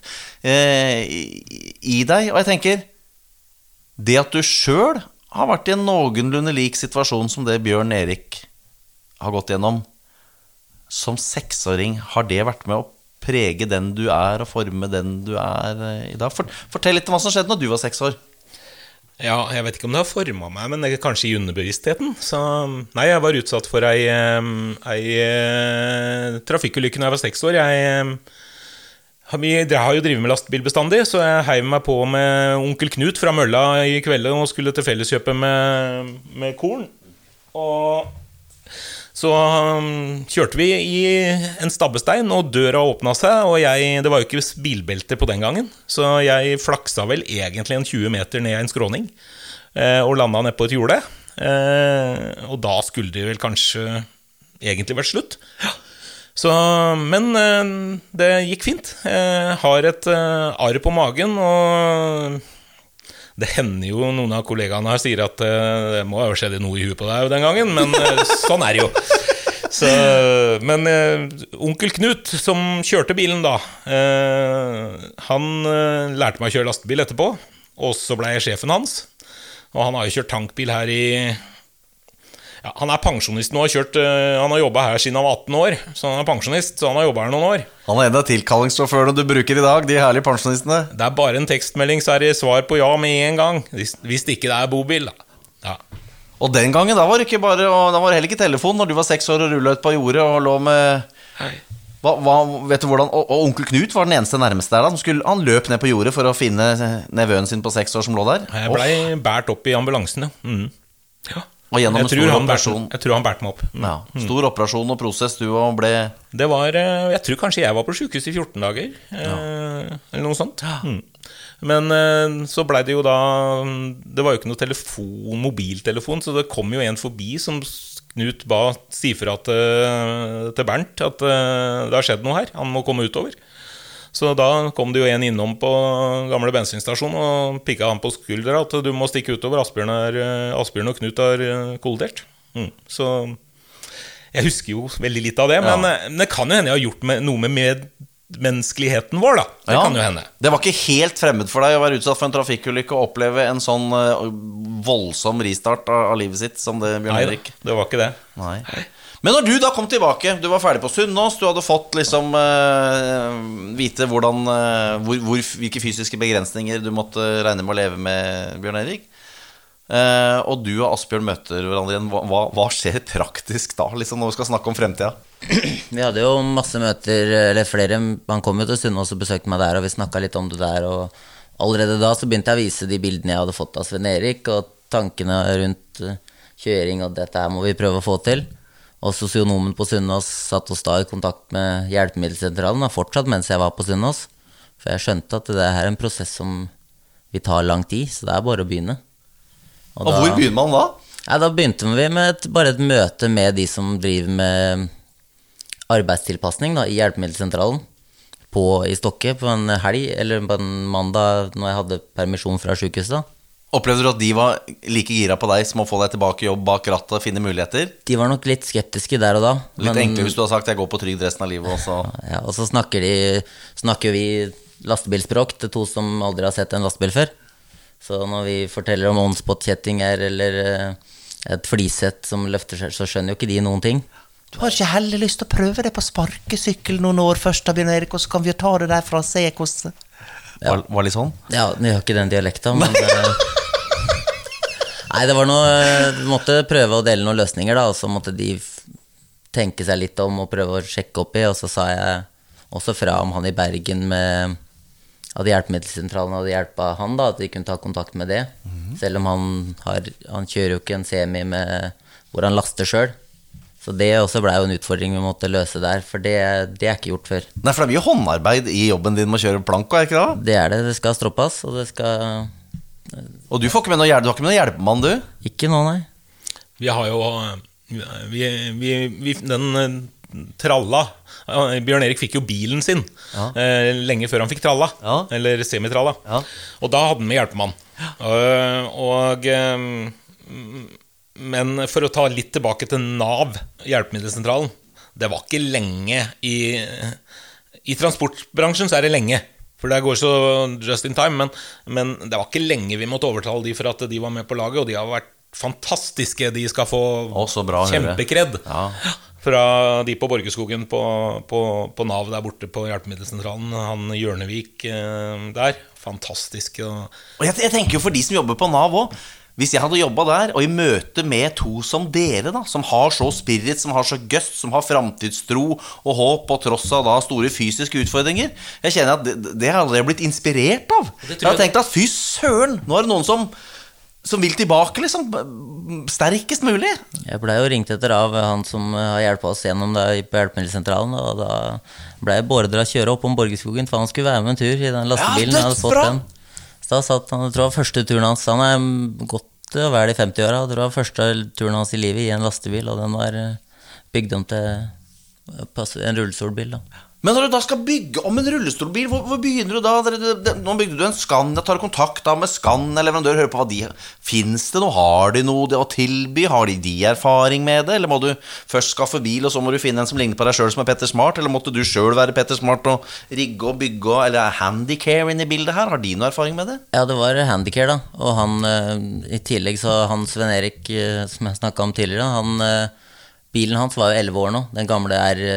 i deg. Og jeg tenker, det at du selv har vært i en noenlunde lik situasjon som det Bjørn Erik har gått gjennom som 6-åring, har det vært med å prege den du og forme den du i dag? Fortell litt om hva som skjedde når du var 6 år. Ja, jeg vet ikke om det har formet meg, men det kanskje i underbevisstheten. Så, nei, jeg var utsatt for ei trafikkulykke når jeg var 6 år. Jeg har jo drivet med lastebil bestandig, så jeg heiv meg på med onkel Knut fra Mølla i kveldet og skulle til Felleskjøpet med korn. Og så kjørte vi i en stabbestein, og døra åpnet seg, og det var jo ikke bilbelte på den gangen, så jeg flaksa vel egentlig en 20 meter ned i en skråning, og landet ned på et jorde. Og da skulle det vel kanskje egentlig vært slutt. Så, men det gikk fint. Jeg har et arr på magen, og det hender jo noen av kollegaene her sier at det må jo skjedde noe i huet på deg den gangen, men sånn det jo. Så, men onkel Knut, som kjørte bilen da, han lærte meg å kjøre lastebil etterpå, og så ble jeg sjefen hans. Og han har jo kjørt tankbil her han pensjonist nå, han har jobbet her siden han var 18 år, så han pensjonist, så han har jobbet her noen år. Han en av tilkallingssjåførene du bruker i dag, de herlige pensjonistene. Det bare en tekstmelding, så det svar på ja med en gang, hvis det ikke bobil da. Ja. Og den gangen, da var det ikke bare, da var det heller ikke telefon når du var 6 år og rullet ut på jordet og lå med... vet du hvordan, og onkel Knut var den eneste nærmeste der da, han løp ned på jordet for å finne nevøen sin på 6 år som lå der. Jeg ble bært opp i ambulansen, ja. Ja. Og gjennom en stor operasjon. Jeg tror han bærte meg opp. Ja, stor operasjon og prosess du ble... Det var, jeg tror kanskje jeg var på sykehus i 14 dager, eller noe sånt. Men så ble det jo da, det var jo ikke noe mobiltelefon, så det kom jo en forbi som Knut ba si fra til Bernt at det har skjedd noe her, han må komme utover. Så da kom det jo en innom på gamle bensinstasjon og pikket han på skuldra at du må stikke utover, Asbjørn og Knut har kollidert. Så jeg husker jo veldig litt av det, men det kan jo hende jeg har gjort noe med medmenneskeligheten vår da. Det kan jo hende. Det var ikke helt fremmed for deg å være utsatt for en trafikkulykke og oppleve en sånn voldsom restart av livet sitt som det Bjørn Erik. Nei, det var ikke det. Nei. Men når du da kom tilbake, du var ferdig på Sunnaas, du hadde fått liksom vite hvilke fysiske begrensninger du måtte regne med å leve med, Bjørn Erik, og du og Asbjørn møter hverandre igjen. Hva skjer praktisk da, liksom, når vi skal snakke om fremtiden? Vi hadde jo masse møter, eller flere. Han kom jo til Sunnaas og besøkte meg der, og vi snakket litt om det der, og allerede da så begynte jeg å vise de bildene jeg hadde fått av Sven Erik, og tankene rundt kjøring, og dette her må vi prøve å få til. Og sosionomen på Sunnaas satt oss da i kontakt med hjelpemiddelsentralen, og fortsatt mens jeg var på Sunnaas, for jeg skjønte at det her en prosess som vi tar lang tid, så det bare å begynne. Og hvor begynner man da? Ja, da begynte vi med bare et møte med de som driver med arbeidstilpassning da, i hjelpemiddelsentralen i Stokke på en helg, eller på en mandag når jeg hadde permisjon fra sykehuset da. Opplevde du at de var like gira på deg som å få deg tilbake i jobb bak rattet og finne muligheter? De var nok litt skeptiske der og da. Litt enklere hvis du har sagt jeg går på trygg resten av livet også. Ja, og så snakker vi lastebilspråk til to som aldri har sett en lastebil før. Så når vi forteller om on-spot-kjettinger eller et flisett som løfter seg, så skjønner jo ikke de noen ting. Du har ikke heller lyst til å prøve det på sparkesykkel noen år først da, Bjørn Erik, og så kan vi jo ta det derfra og se hvordan... Ja. Var litt sånn? Ja, jeg har ikke den dialekten, men... Nei, det var noe, vi måtte prøve å dele noen løsninger da, og så måtte de tenke seg litt om og prøve å sjekke opp i, og så sa jeg også fra om han i Bergen med at hjelpemiddelsentralen hadde hjulpet han da, at de kunne ta kontakt med det, selv om han kjører jo ikke en semi hvor han laster selv. Så det også ble jo en utfordring vi måtte løse der, for det ikke gjort før. Nei, for det mye håndarbeid i jobben din med å kjøre plank, ikke da? Det skal stroppes, og det skal... Og du får ikke med noe hjelp, du har ikke med noe hjelpemann, du? Ikke noe, nei. Vi har jo Den tralla Bjørn Erik fikk jo bilen sin lenge før han fikk tralla, eller semitralla. Og da hadde han med hjelpemann. Men for å ta litt tilbake til NAV, hjelpemiddelsentralen, det var ikke lenge I transportbransjen så det lenge, for det går så just in time, men det var ikke lenge vi måtte overtale de for at de var med på laget, og de har vært fantastiske. De skal få kjempekred fra de på Borgeskogen på NAV der borte på hjelpemiddelsentralen. Han Hjørnevik der, fantastisk. Og jeg tenker jo for de som jobber på NAV også, hvis jeg hadde jobbet der, og I møte med to som dere da, som har så spirit, som har så gøst, som har fremtidstro og håp på tross av da store fysiske utfordringer, jeg kjenner at det hadde jeg blitt inspirert av. Jeg har tenkt at fy søren, nå det noen som vil tilbake liksom, sterkest mulig. Jeg ble jo ringt etter av han som har hjulpet oss gjennom det på hjelpemiddelsentralen, og da ble jeg beordret å kjøre opp om Borgeskogen, for han skulle være med en tur I den lastebilen. Ja, dødsbra! Så da satt han, jeg tror det var første turen hans, han gått vel I 50-åra, jeg tror det var første turen hans I livet I en lastebil, og den var bygd om til en rullestolbil da. Men når du da skal bygge om en rullestolbil, hvor begynner du da? Nå bygde du en Scan, jeg tar kontakt da med Scan eller leverandør, hører på hva de finnes det noe, har de noe å tilby, har de erfaring med det, eller må du først skaffe bil, og så må du finne en som ligner på deg selv som Petter Smart, eller måtte du selv være Petter Smart og rigge og bygge, eller Handicare inne I bildet her, har de noe erfaring med det? Ja, det var Handicare da, og han, I tillegg så han Sven Erik, som jeg snakket om tidligere, bilen hans var jo 11 år nå, den gamle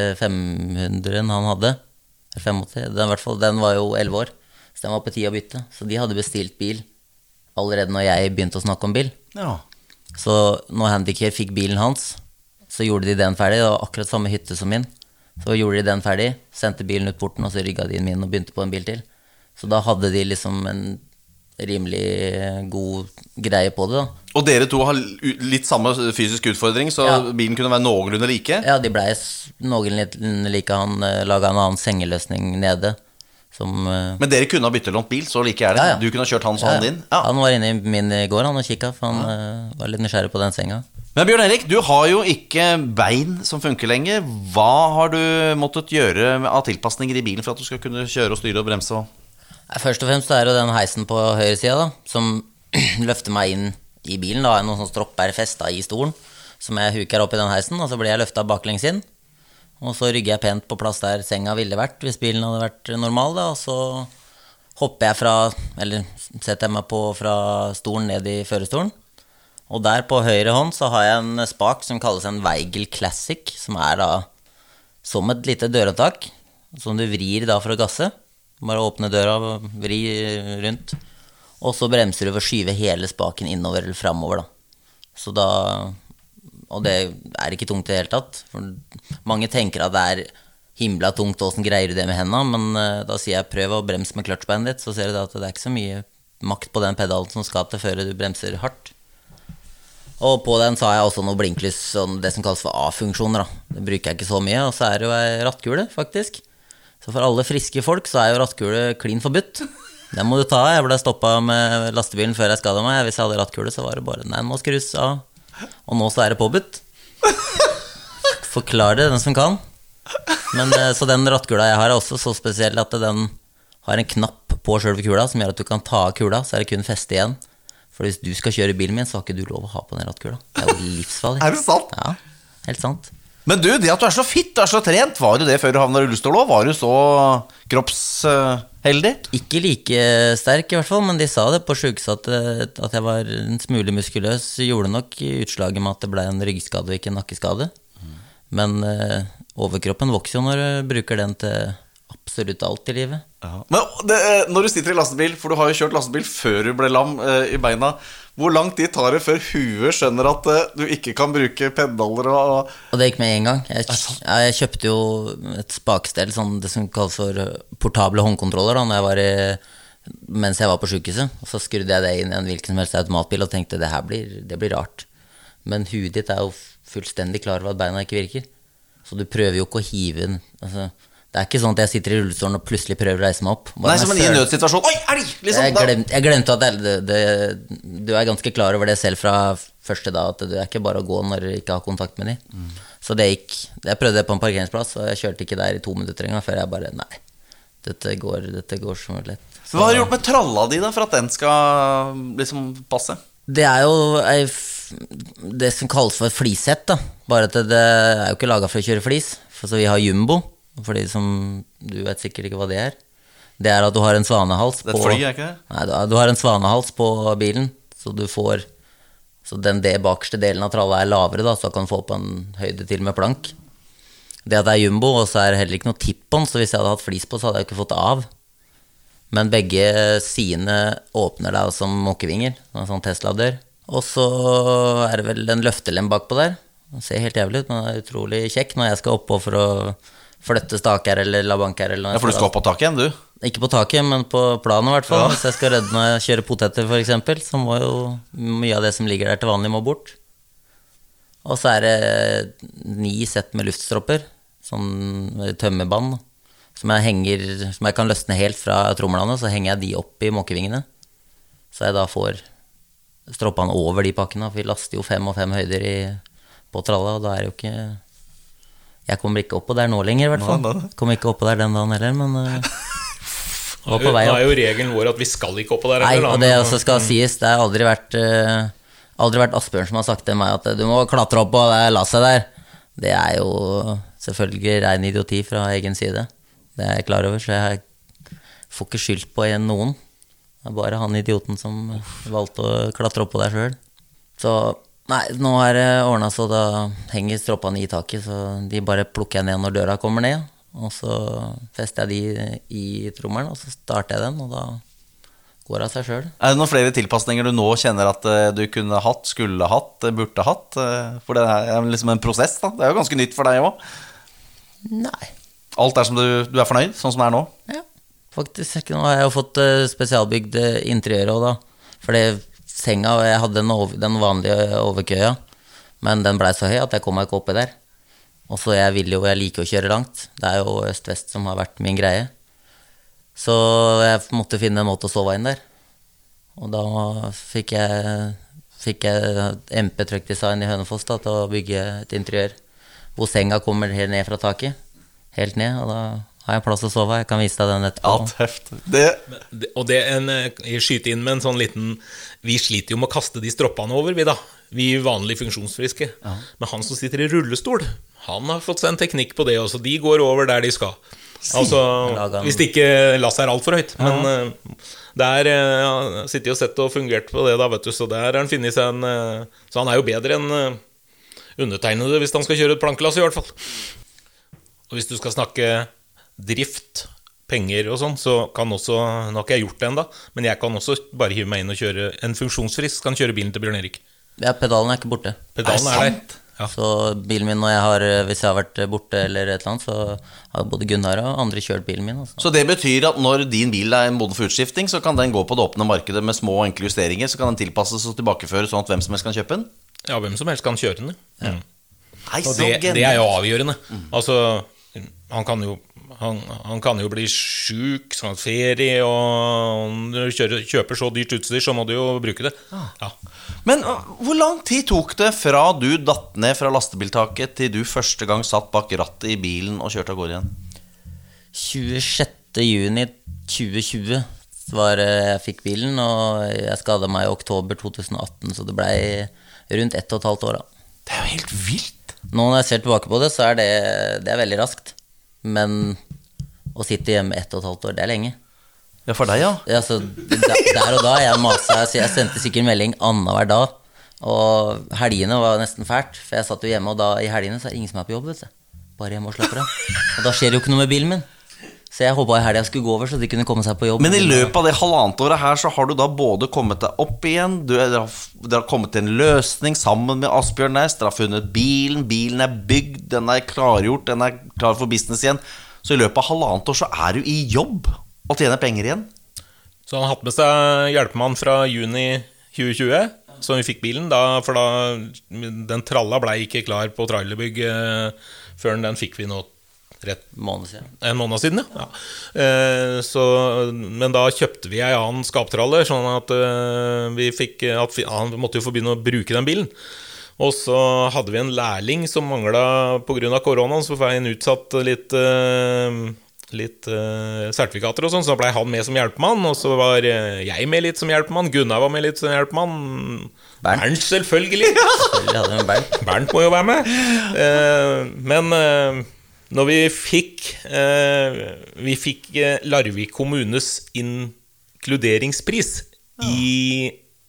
R500 han hadde, R85, den var jo 11 år, så den var på tid å bytte, så de hadde bestilt bil allerede når jeg begynte å snakke om bil. Ja. Så når Handicare fikk bilen hans, så gjorde de den ferdig, det var akkurat samme hytte som min, så gjorde de den ferdig, sendte bilen ut porten, og så rygget de inn min og begynte på en bil til. Så da hadde de liksom en rimelig god greie på det da. Og dere to har litt samme fysisk utfordring, så bilen kunne være noenlunde like? Ja, de ble noenlunde like. Han laget en annen sengeløsning nede som, Men dere kunne ha byttelånt bil, så like det? Du kunne ha kjørt hans og han din? Ja. Han var inne I min I går, han og kikket, for han var litt nysgjerrig på den senga. Men Bjørn Erik, du har jo ikke bein som funker lenger. Hva har du måttet gjøre av tilpasninger I bilen for at du skal kunne kjøre og styre og bremse? Først og fremst det jo den heisen på høyre siden da, som løfter meg inn I bilen. Da noen sånne stropper festet I stolen, som jeg huker opp I den heisen, og så blir jeg løftet baklengs inn. Og så rygger jeg pent på plass der senga ville vært, hvis bilen hadde vært normal da, og så hopper jeg eller setter jeg meg på fra stolen ned I førerstolen. Og der på høyre hånd så har jeg en spak som kalles en Weigel Classic, som da som et lite døropptak, som du vrir da for å gasse. Bare åpne døra og vri rundt. Og så bremser du ved å skyve hele spaken innover eller fremover da. Så da, og det ikke tungt I det hele tatt. For mange tenker at det himla tungt, hvordan greier du det med hendene, men da sier jeg prøv å bremse med kløtsbeinet ditt, så ser du at det ikke så mye makt på den pedalen som skal til før du bremser hardt. Og på den så har jeg også noe blinklys, det som kalles for A-funksjoner da. Det bruker jeg ikke så mye, og så det jo en rattkule faktisk. Så for alle friske folk så jo rattkule klin forbudt. Den må du ta. Jeg ble stoppet med lastebilen før jeg skadet meg. Hvis jeg hadde rattkule så var det bare, nei, må skrus av. Og nå så det påbudt. Forklar det, den som kan. Men så den rattkula jeg har også så spesiell at den har en knapp på selve kula som gjør at du kan ta av kula, så det kun feste igjen. For hvis du skal kjøre bilen min, så har ikke du lov å ha på den rattkula. Det jo livsfarlig. Det sant? Ja, helt sant. Men du, det at du så fit, du så trent, var du det før du havnet I rullestol også? Var du så kroppsheldig? Ikke like sterk I hvert fall, men de sa det på sykehuset at jeg var en smule muskuløs. Gjorde nok utslaget med at det ble en ryggskade og ikke en nakkeskade. Men overkroppen vokser jo når du bruker den til absolutt alt I livet. Ja. Men når du sitter I lastebil, for du har jo kjørt lastebil før du ble lam I beina, hvor lang tid tar det før huet skjønner at du ikke kan bruke pedaler Og det gikk med en gang. Jeg kjøpte jo et spakstell, sånn det som kalles for portable håndkontroller, da, mens jeg var på sykehuset. Og så skrudde jeg det inn I en hvilken som helst automatbil og tenkte det blir rart. Men huet ditt jo fullstendig klar over at beina ikke virker. Så du prøver jo ikke å hive den. Altså, Det ikke sånn at jeg sitter i rullestolen og plutselig prøver å reise meg opp. Nei, som en i en nødsituasjon. Oi, elg! Liksom, jeg glemte at du ganske klar over det selv fra første dag, at det ikke bare å gå når du ikke har kontakt med dem. Så jeg prøvde det på en parkeringsplass, og jeg kjørte ikke der i 2 minutter engang, før jeg bare, nei, dette går så lett. Så hva har du gjort med tralla di da, for at den skal liksom passe? Det jo det som kalles for flishett da. Bare at det jo ikke laget for å kjøre flis. For så vi har jumbo. For de som, du vet sikkert ikke hva det Det at du har en svanehals på... Det fly, ikke det? Nei, du har en svanehals på bilen. Så du får... Så den bakerste delen av tralla lavere da, så kan du få på en høyde til med plank. Det at det jumbo, og så det heller ikke noe tippon. Så hvis jeg hadde hatt flis på, så hadde jeg ikke fått det av. Men begge sidene åpner deg som mokkevinger, en sånn Tesla-dør. Og så det vel en løftelem bak på der. Den ser helt jævlig ut, men det utrolig kjekk når jeg skal oppå for å flytte staker eller la banker eller noe. Ja, for du skal opp på taket igjen, du? Ikke på taket, men på planen i hvert fall. Ja. Hvis jeg skal redde når jeg kjører poteter for eksempel, så må jo mye av det som ligger der til vanlig må bort. Og så det 9 sett med luftstropper, sånn tømmerband, som jeg kan løsne helt fra trommelene, så henger jeg de opp i mokkevingene. Så jeg da får stroppene over de pakkene, for vi laster jo 5 og 5 høyder på tralla, og da det jo ikke... Jeg kommer ikke opp på der nå lenger i hvert fall. Kommer ikke opp på der den dagen heller, men var på vei opp. Det jo regelen vår at vi skal ikke opp på der. Nei, og det også skal sies, det aldri vært Asbjørn som har sagt til meg at du må klatre opp på det lasset der. Det jo selvfølgelig ren idioti fra egen side. Det jeg klar over, så jeg får ikke skyldt på noen. Det bare han idioten som valgte å klatre opp på der selv. Så... Nei, nå det ordnet så da henger stroppene i taket, så de bare plukker jeg ned når døra kommer ned, og så fester jeg de i trommelen, og så starter jeg den, og da går det av seg selv. Det noen flere tilpasninger du nå kjenner at du kunne hatt, skulle hatt, burde hatt? For det liksom en prosess da, det jo ganske nytt for deg også. Nei. Alt som du fornøyd, sånn som det nå? Ja, faktisk. Nå har jeg jo fått spesialbygd interiør også da, for det senga, og jeg hadde den vanlige overkøya, men den ble så høy at jeg kom meg ikke oppe der. Og så jeg liker å kjøre langt. Det jo øst-vest som har vært min greie. Så jeg måtte finne en måte å sove inn der. Og da fikk jeg MP Truck Design i Hønefoss da, til å bygge et interiør, hvor senga kommer helt ned fra taket, helt ned, og da har jeg plass å sove. Jeg kan vise deg den etterpå. Ja, tøft. Og jeg skyter inn med en sånn liten... Vi sliter jo med å kaste de stroppene over, vi vanlige funksjonsfriske. Ja. Men han som sitter i rullestol, han har fått seg en teknikk på det også. De går over der de skal. Altså, hvis det ikke lasset alt for høyt. Men der sitter jo sett og fungert på det da, vet du. Så der har han finnet seg en... Så han jo bedre enn undertegnede hvis han skal kjøre et plankelass i hvert fall. Og hvis du skal snakke... drift, penger og sånn, så kan også, nå har ikke jeg gjort det enda, men jeg kan også bare hive meg inn og kjøre en funksjonsfrisk, kan kjøre bilen til Bjørn Erik. Ja, pedalen ikke borte. Pedalen der. Ja. Så bilen min, hvis jeg har vært borte eller et eller annet, så har både Gunnar og andre kjørt bilen min. Også. Så det betyr at når din bil moden for utskifting, så kan den gå på det åpne markedet med små og enkle justeringer, så kan den tilpasses og tilbakeføres sånn at hvem som helst kan kjøpe den? Ja, hvem som helst kan kjøre den. Ja. Og det jo avgjørende. Altså, han kan jo bli syk, sånn ferie, og når du kjøper så dyrt utstyr, så må du jo bruke det. Ja. Men hvor lang tid tok det fra du datt ned fra lastebiltaket til du første gang satt bak rattet i bilen og kjørte av gårde igjen? 26. juni 2020 var jeg fikk bilen, og jeg skadet meg i oktober 2018, så det ble rundt 1,5 år da. Det jo helt vilt. Nå når jeg ser tilbake på det, så det veldig raskt. Men å sitte hjemme 1,5 år, det lenge. Ja, for deg, ja. Ja så, der og da, jeg maset, så jeg sendte sikkert melding annenhver dag. Og helgene var nesten fælt, for jeg satt jo hjemme, og da i helgene så det ingen som på jobb, vet du. Bare hjemme og slapper av. Og da skjer jo ikke noe med bilen min. Så jeg håpet i helgen skulle gå over, så de kunne komme seg på jobb. Men i løpet av det halvannet året her, så har du da både kommet deg opp igjen, dere har kommet til en løsning sammen med Asbjørn Næss, dere har funnet bilen bygd, den klargjort, den klar for business igjen. Så i løpet av halvannet år så du i jobb og tjener penger igjen. Så han har hatt med seg hjelpemann fra juni 2020, så vi fikk bilen da, for da den tralla ble ikke klar på trailerbygg før den fikk vi nå En måned siden, ja. Men da kjøpte vi en annen skaptraller, sånn at han måtte jo få begynne å bruke den bilen. Og så hadde vi en lærling som manglet på grunn av koronaen, så fikk han utsatt litt sertifikater og sånn, så da ble han med som hjelpemann, og så var jeg med litt som hjelpemann, Gunnar var med litt som hjelpemann, Bernt selvfølgelig. Bernt må jo være med. Men når vi fikk Larvik kommunes inkluderingspris i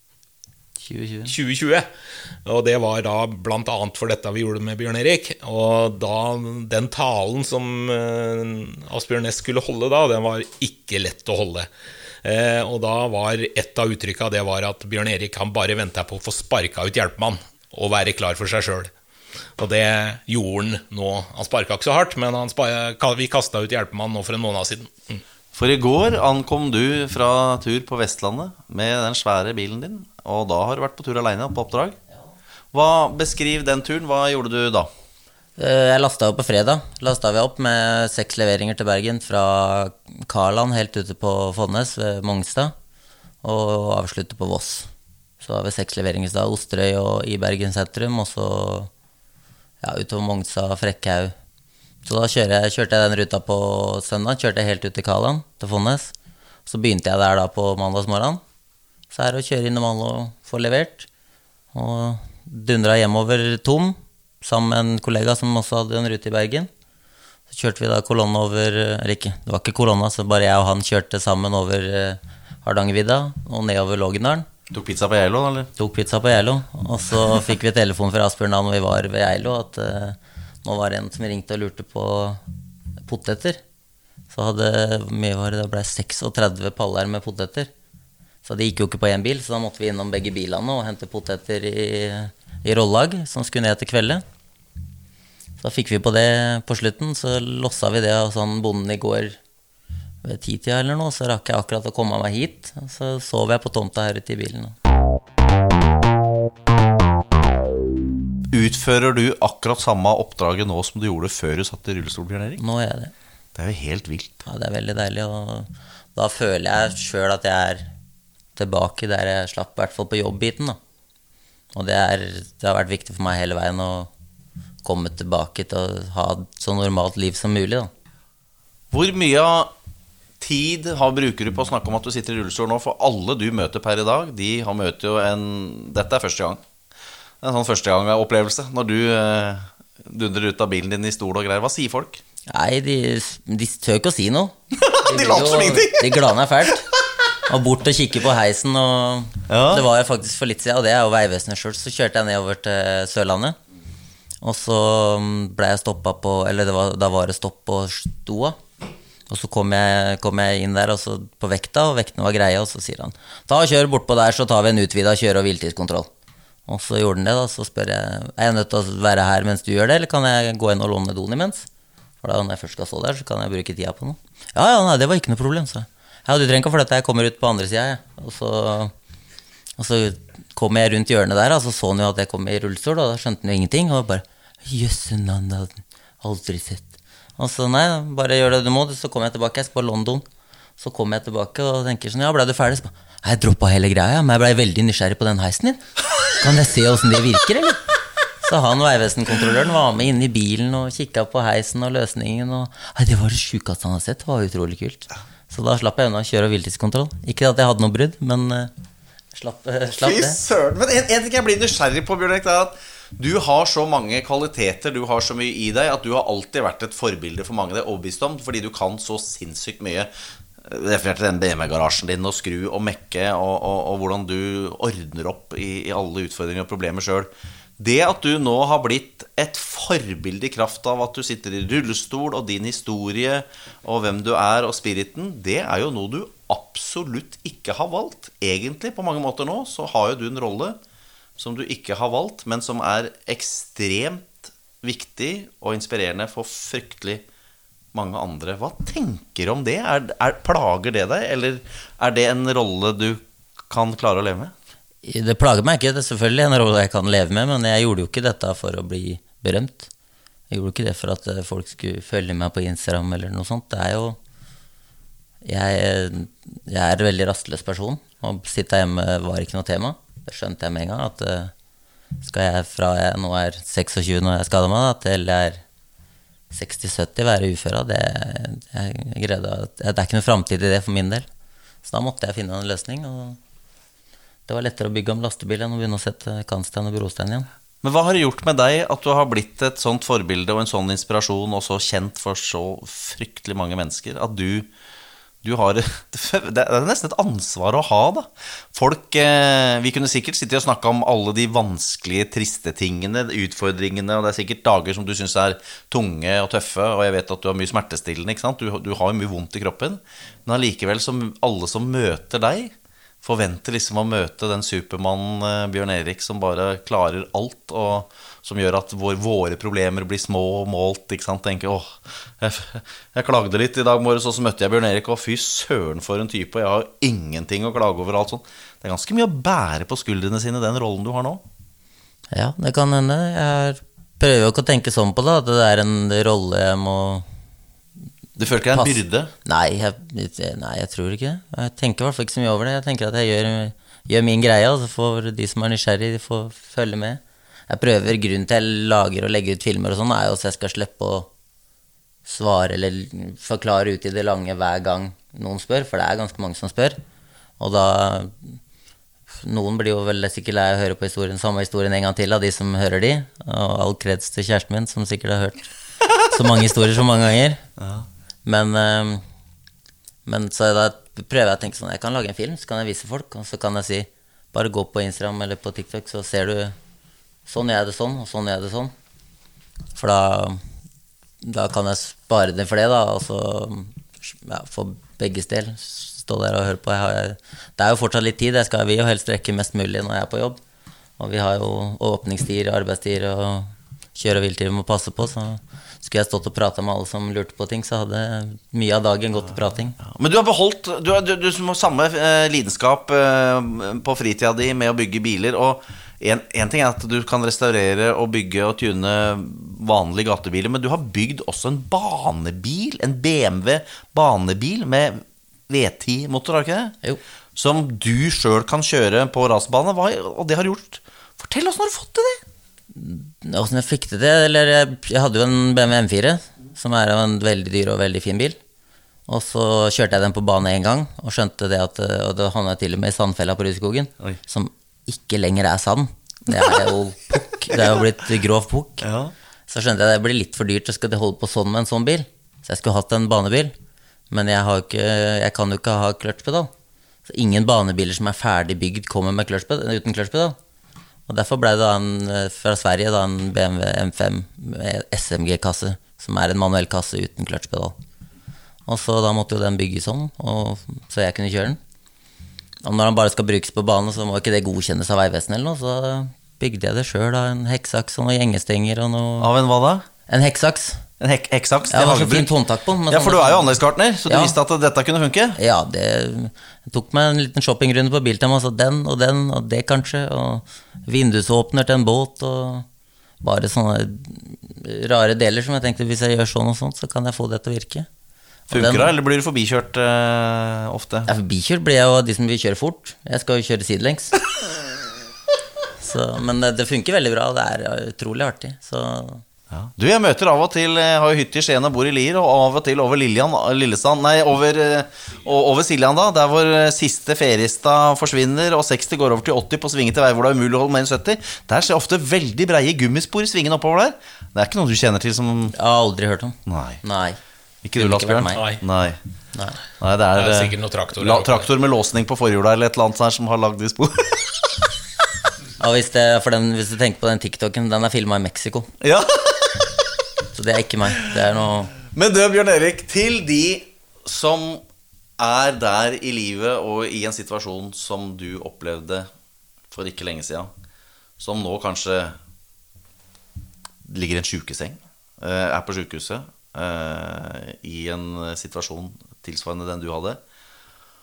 2020, og det var da blant annet for dette vi gjorde med Bjørn Erik, og da den talen som Asbjørn Næss skulle holde da, den var ikke lett å holde. Og da var et av uttrykka, det var at Bjørn Erik han bare ventet på å få sparket ut hjelpemann og være klar for seg selv. Og det gjorde han nå. Han sparket ikke så hardt, men vi kastet ut hjelpemann nå for en måned siden. For i går ankom du fra tur på Vestlandet med den svære bilen din, og da har du vært på tur alene på oppdrag. Beskriv den turen, hva gjorde du da? Jeg lastet opp på fredag. Lastet vi opp med 6 leveringer til Bergen fra Karland helt ute på Fonnes ved Mongstad, og avsluttet på Voss. Så har vi 6 leveringer da, Osterøy og i Bergen sentrum, og så utover Mongstad, Frekkhaug. Så da kjørte jeg den ruta på søndag, kjørte jeg helt ut til Karland, til Fonnes. Så begynte jeg der da på mandagsmorgen. Så det å kjøre innom alle og få levert, og dundret hjemover tom, sammen med en kollega som også hadde en rute i Bergen. Så kjørte vi da kolonne over, eller ikke, det var ikke kolonna, så bare jeg og han kjørte sammen over Hardangervidda og nedover Lågendalen. Tok pizza på Geilo, eller? Tok pizza på Geilo, og så fikk vi telefon fra Asbjørn da når vi var ved Geilo, at nå var det en som ringte og lurte på poteter. Så det ble 36 paller med poteter. Så det gikk jo ikke på en bil, så da måtte vi innom begge bilene og hente poteter i rollag, som skulle ned til kveldet. Så fikk vi på det på slutten, så losset vi det av sånn bonden i går ved 10-tida eller noe, så rakk jeg akkurat å komme meg hit, og så sov jeg på tomta her ute i bilen. Utfører du akkurat samme oppdraget nå som du gjorde før du satt i rullestol, Bjørn Erik? Nå er jeg det. Det er jo helt vilt. Ja, det er veldig deilig, og da føler jeg selv at jeg er tilbake der jeg slapp, i hvert fall på jobbbiten da. Og det har vært viktig for meg hele veien å komme tilbake til å ha så normalt liv som mulig da. Hvor mye tid bruker du på å snakke om at du sitter i rullestol nå? For alle du møter per i dag, møter jo dette er første gang. En sånn første gang opplevelse, når du dundrer ut av bilen din i stol og greier. Hva sier folk? Nei, de tør ikke å si noe. De later som ingenting. De glaner fælt. Og bort og kikke på heisen, og det var jeg faktisk for litt siden, og det er jo Veivesenet selv, så kjørte jeg nedover til Sørlandet, og så ble jeg stoppet på, eller da var det stopp på Stoa, og så kom jeg inn der og så på vekta, og vektene var greie, og så sier han, ta og kjør bort på der, så tar vi en utvidet kjøre- og hviletidskontroll. Og så gjorde han det da, så spør jeg, er jeg nødt til å være her mens du gjør det, eller kan jeg gå inn og låne doen imens? For da når jeg først skal stå der, så kan jeg bruke tida på noe. Ja, nei, det var ikke noe problem, så. Ja, du trenger ikke for dette, jeg kommer ut på andre siden, ja. Og så kom jeg rundt hjørnet der, og så han jo at jeg kom i rullestol, og da skjønte han jo ingenting, og bare, jøssenand, jeg hadde aldri sett. Og så, nei, bare gjør det du må, så kom jeg tilbake, jeg skal på London. Så kom jeg tilbake og tenker sånn, ja, ble du ferdig? Så, jeg droppet hele greia, men jeg ble veldig nysgjerrig på den heisen din. Kan jeg se hvordan det virker, eller? Så han Veivesenkontrolløren var med inne i bilen og kikket på heisen og løsningen, og det var det sjukeste han hadde sett, det var utrolig kult. Så da slapp jeg unna å kjøre- og hviletidskontroll. Ikke at jeg hadde noe brudd, men slapp det. Fy søren, men en ting jeg blir nysgjerrig på, Bjørn Erik, det at du har så mange kvaliteter, du har så mye i deg, at du har alltid vært et forbilde for mange, det er overbevist om, fordi du kan så sinnssykt mye. Referert til den BMW-garasjen din, og skru og mekke, og hvordan du ordner opp i alle utfordringer og problemer selv. Det at du nå har blitt et forbilde i kraft av at du sitter i rullestol, og din historie, og hvem du er, og spiriten, det er jo noe du absolutt ikke har valgt. Egentlig, på mange måter nå, så har jo du en rolle som du ikke har valgt, men som er ekstremt viktig og inspirerende for fryktelig mange andre. Hva tenker du om det? Plager det deg, eller er det en rolle du kan klare å leve med? Det plager meg ikke, det er selvfølgelig en rolle jeg kan leve med, men jeg gjorde jo ikke dette for å bli berømt. Jeg gjorde ikke det for at folk skulle følge meg på Instagram eller noe sånt. Det jo jeg en veldig rastløs person, og sitte hjemme var ikke noe tema. Det skjønte jeg med en gang, at skal jeg fra jeg nå 26 når jeg skadet meg, da, til jeg 60-70 være ufør av, jeg greide, det ikke noe fremtid i det for min del. Så da måtte jeg finne en løsning, og det var lettere å bygge om lastebil enn å begynne å sette kantstein og brostein igjen. Men hva har det gjort med deg at du har blitt et sånt forbilde og en sånn inspirasjon, og så kjent for så fryktelig mange mennesker, at du har det nesten et ansvar å ha, da. Folk, vi kunne sikkert sitte og snakke om alle de vanskelige, triste tingene, utfordringene, og det sikkert dager som du synes tunge og tøffe, og jeg vet at du har mye smertestillende, ikke sant? Du har jo mye vondt i kroppen, men allikevel som alle som møter deg, forventer liksom å møte den supermannen Bjørn Erik som bare klarer alt, og som gjør at våre problemer blir små og målt, ikke sant? Tenker, jeg klagde litt i dag morges, og så møtte jeg Bjørn Erik, og fy søren for en type, og jeg har ingenting å klage over alt sånt. Det ganske mye å bære på skuldrene sine, den rollen du har nå. Ja, det kan hende. Jeg prøver jo ikke å tenke sånn på det, at det en rolle jeg må... Du føler ikke det en byrde? Nei, jeg tror ikke det. Jeg tenker i hvert fall ikke så mye over det. Jeg tenker at jeg gjør min greie, og så får de som nysgjerrig, de får følge med. Jeg prøver, grunnen til jeg lager og legger ut filmer og sånn, jo så jeg skal slippe å svare eller forklare ut i det lange hver gang noen spør, for det ganske mange som spør. Og da, noen blir jo veldig sikkert lei å høre på samme historien en gang til av de som hører de, og all kreds til kjæresten min, som sikkert har hørt så mange historier så mange ganger. Ja. Men så da prøver jeg å tenke sånn, jeg kan lage en film, så kan jeg vise folk, og så kan jeg si, bare gå på Instagram eller på TikTok, så ser du, sånn gjør jeg det sånn, og sånn gjør jeg det sånn. For da kan jeg spare det for det da, og så for begges del, stå der og høre på. Det jo fortsatt litt tid, jeg vil jo helst rekke mest mulig når jeg på jobb, og vi har jo åpningstider, arbeidstider og kjøre- og hviletider må passe på, så skulle jeg stått og pratet med alle som lurte på ting, så hadde mye av dagen gått til prating. Ja. Men du har beholdt, du har samme lidenskap på fritida di med å bygge biler, og en ting at du kan restaurere og bygge og tune vanlige gatebiler, men du har bygd også en banebil, en BMW banebil med V10-motor, har du ikke det? Jo. Som du selv kan kjøre på rasbane, og det har du gjort. Fortell oss når du har fått til det. Hvordan jeg fikk det til, eller jeg hadde jo en BMW M4, som en veldig dyr og veldig fin bil. Og så kjørte jeg den på bane en gang, og skjønte det at, og det havnet til og med i sandfella på Ryskogen, som ikke lenger sand. Det jo pukk, det jo blitt grov pukk. Ja. Så skjønte jeg det blir litt for dyrt, så skal det holde på sånn med en sånn bil. Så jeg skulle hatt en banebil, men jeg kan jo ikke ha kløtsjpedal. Så ingen banebiler som ferdig bygd kommer med uten kløtsjpedal. Og derfor ble det fra Sverige en BMW M5 med SMG-kasse, som en manuell kasse uten kløtsjpedal. Og så da måtte jo den bygges om, så jeg kunne kjøre den. Og når den bare skal brukes på banen, så må ikke det godkjennes av Vegvesenet eller noe, så bygde jeg det selv, en heksaks og noen gjengestenger og noe... Av en hva da? En heksaks. En heksaks? Ja, det var så fint håndtak på den. Ja, for du jo anleggsgartner, så du visste at dette kunne funke? Ja, det tok meg en liten shoppingrunde på Biltema, så den, og det kanskje, og vindusåpner til en båt, og bare sånne rare deler som jeg tenkte, hvis jeg gjør sånn og sånt, så kan jeg få det til å virke. Funker det, eller blir du forbikjørt ofte? Ja, forbikjørt blir jeg jo de som vil kjøre fort. Jeg skal jo kjøre sidelengs. Men det funker veldig bra, og det utrolig artig, så... Ja. Du, jeg møter av og til, jeg har jo hytte i Skien og bor i Lier, og av og til over over Siljan da, der hvor siste feriestad forsvinner, og 60 går over til 80 på svingen til vei hvor det umulig å holde mer enn 70. Der ser jeg ofte veldig breie gummispor i svingen oppover der. Det ikke noe du kjenner til som... Jeg har aldri hørt om. Nei. Ikke du, Lars Bjørn? Nei, det sikkert noe traktor. Traktor med låsning på forhjula eller et eller annet der som har lagd de spor. Ja, hvis du tenker på den TikToken, den filmet i Mexico. Ja. Så det ikke meg, det noe... Men du, Bjørn Erik, til de som der i livet og i en situasjon som du opplevde for ikke lenge siden, som nå kanskje ligger i en sykeseng, på sykehuset, i en situasjon tilsvarende den du hadde,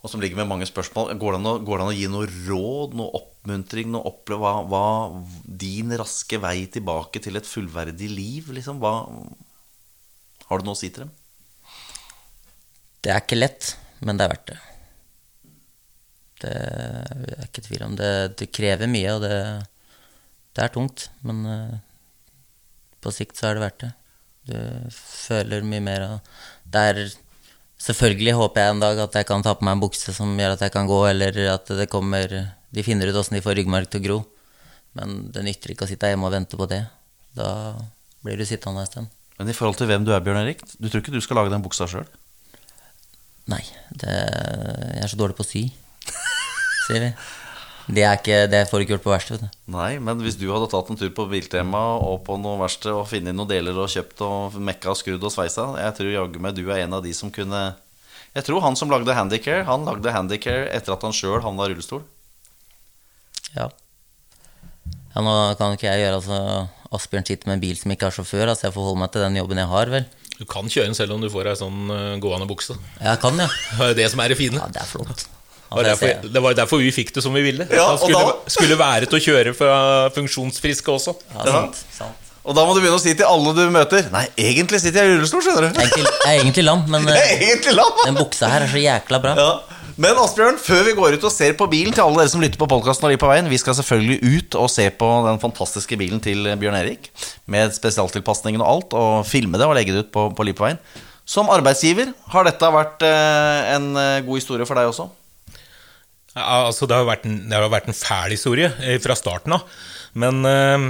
og som ligger med mange spørsmål. Går det an å gi noe råd, noe oppmuntring, noe oppleve hva din raske vei tilbake til et fullverdig liv, liksom? Har du noe å si til dem? Det er ikke lett, men det er verdt det. Det er ikke tvil om det. Det krever mye, og det er tungt, men på sikt så er det verdt det. Du føler mye mer av det er. Selvfølgelig håper jeg en dag at jeg kan ta på meg en bukse som gjør at jeg kan gå, eller at det kommer, de finner ut hvordan de får ryggmarg til å gro. Men det nytter ikke å sitte hjemme og vente på det. Da blir du sittende en stund. Men i forhold til hvem du er, Bjørn Erik, du tror ikke du skal lage den buksa selv? Nei, jeg er så dårlig på å sy, sier vi. Det får du ikke gjort på verksted, vet du. Nei, men hvis du hadde tatt en tur på Biltema og på noe verksted og finnet noen deler og kjøpt og mekka og skrudd og sveisa, jeg tror jaggu meg du er en av de som kunne. Jeg tror han som lagde Handicare, han lagde Handicare etter at han selv havnet i rullestol. Ja, nå kan ikke jeg gjøre Asbjørn sitter med en bil som ikke har sjåfør, jeg får holde meg til den jobben jeg har, vel. Du kan kjøre den selv om du får ei sånn gående bukse. Jeg kan, ja. Det er det som er det fine. Ja, det er flott. Det var derfor vi fikk det som vi ville. Ja, skulle være til å kjøre for funksjonsfriske også. Ja, sant. Og da må du begynne å si til alle du møter: nei, egentlig sitter jeg i rullestol, skjønner du. Jeg er egentlig lam, men den buksa her er så jækla bra. Ja. Men Asbjørn, før vi går ut og ser på bilen, til alle dere som lytter på podcasten og Liv på veien, vi skal selvfølgelig ut og se på den fantastiske bilen til Bjørn Erik, med spesialtilpasningen og alt, og filme det og legge det ut på Liv på veien. Som arbeidsgiver, har dette vært en god historie for deg også? Ja, altså det har vært en fæl historie fra starten av, men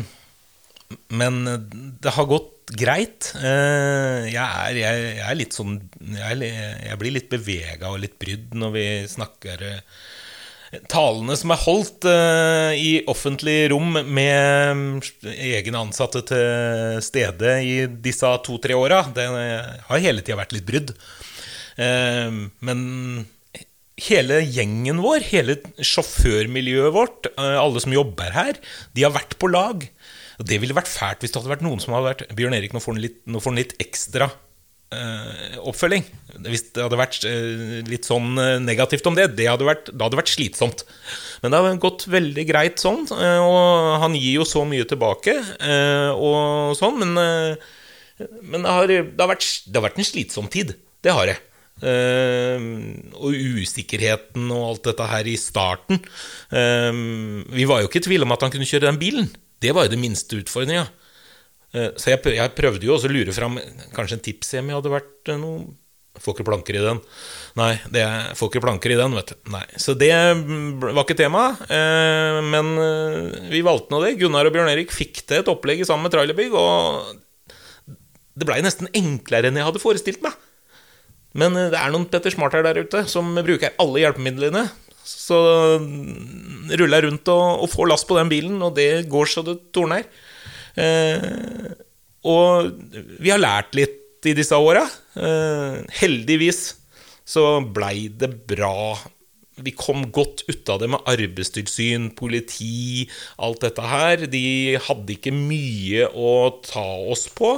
det har gått greit. Jeg er litt sånn, jeg blir litt beveget og litt brydd når vi snakker talene som er holdt i offentlig rom med egne ansatte til stede i disse 2-3 åra. Det har hele tiden vært litt brydd. Men hele gjengen vår, hele sjåførmiljøet vårt, alle som jobber her, de har vært på lag. Og det ville vært fælt hvis det hadde vært noen som hadde vært Bjørn Erik, nå får han litt ekstra oppfølging. Hvis det hadde vært litt sånn negativt om det, da hadde det vært slitsomt. Men det har gått veldig greit sånn, og han gir jo så mye tilbake og sånn, men det har vært en slitsom tid. Det har det. Og usikkerheten og alt dette her i starten. Vi var jo ikke i tvil om at han kunne kjøre den bilen. Det var jo det minste utfordringen. Så jeg prøvde jo også å lure frem kanskje en tipsemi hadde vært noe. Får ikke planker i den. Nei, får ikke planker i den, vet du. Nei. Så det var ikke tema. Men vi valgte nå det. Gunnar og Bjørn Erik fikk til et opplegg sammen med Trailerbygg, og det ble nesten enklere enn jeg hadde forestilt meg. Men det er noen Petter Smart her der ute som bruker alle hjelpemidlene. Så ruller jeg rundt og får last på den bilen, og det går så det torner. Og vi har lært litt i disse åra. Heldigvis så blei det bra. Vi kom godt ut av det med arbeidstilsyn, politi, alt dette her. De hadde ikke mye å ta oss på.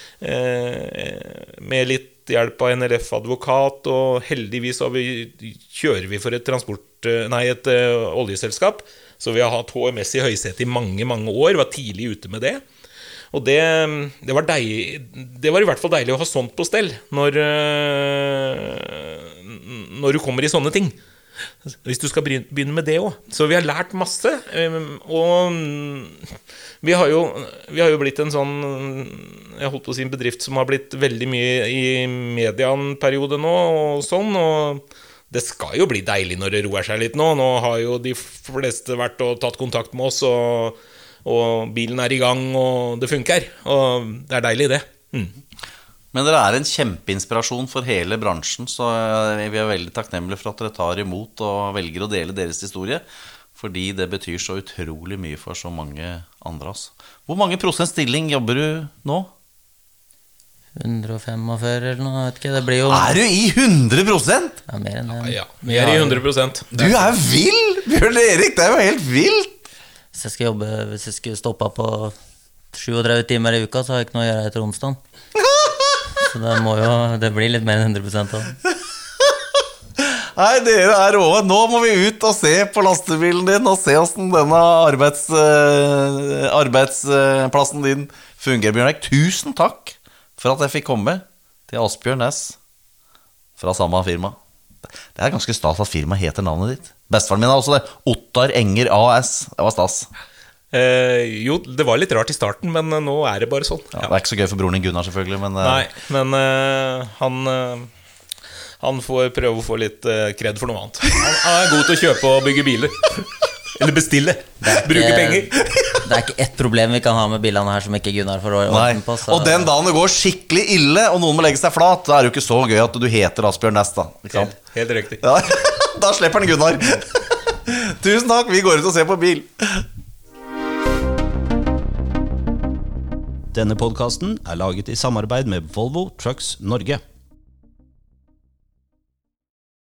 Med litt hjelp av NRF-advokat, og heldigvis kjører vi for et oljeselskap, så vi har hatt HMS i høysetet i mange, mange år, var tidlig ute med det, og det var deilig, det var i hvert fall deilig å ha sånt på stell når du kommer i sånne ting, hvis du skal begynne med det også. Så vi har lært masse, og vi har jo blitt en sånn, jeg holdt på å si en bedrift som har blitt veldig mye i media en periode nå, og sånn, og det skal jo bli deilig når det roer seg litt nå. Nå har jo de fleste vært og tatt kontakt med oss, og bilen er i gang, og det funker, og det er deilig det. Men dere er en kjempeinspirasjon for hele bransjen, så vi er veldig takknemlige for at dere tar imot og velger å dele deres historie, fordi det betyr så utrolig mye for så mange andre. Hvor mange prosent stilling jobber du nå? 145 eller noe, vet ikke. Det blir jo... Er du i 100%? Ja, mer enn det. Ja, vi er i 100%. Du er vill, Bjørn Erik, det er jo helt vilt. Hvis jeg skulle stoppe på 37 timer i uka, så har jeg ikke noe å gjøre etter onsdag. Så det blir litt mer enn 100% også. Nei, dere rå. Nå må vi ut og se på lastebilen din og se hvordan denne arbeidsplassen din fungerer, Bjørn Erik. Tusen takk for at jeg fikk komme til Asbjørn Næss fra samme firma. Det ganske stas at firmaet heter navnet ditt. Bestefaren min også det. Ottar Enger AS. Det var stas. Jo, det var litt rart i starten, men nå det bare sånn. Ja, det ikke så gøy for broren din Gunnar selvfølgelig, men Nei, men han får prøve å få litt kred for noe annet. Han god til å kjøpe og bygge biler. Eller bestille. Bruke penger. Det ikke ett problem vi kan ha med bilene her som ikke Gunnar får orden på. Og den dagen det går skikkelig ille og noen må legge seg flat, da det jo ikke så gøy at du heter Asbjørn Næss da, ikke sant? Helt riktig. Ja, da slipper den Gunnar. Tusen takk, vi går ut og ser på bil. Denne podcasten laget i samarbeid med Volvo Trucks Norge.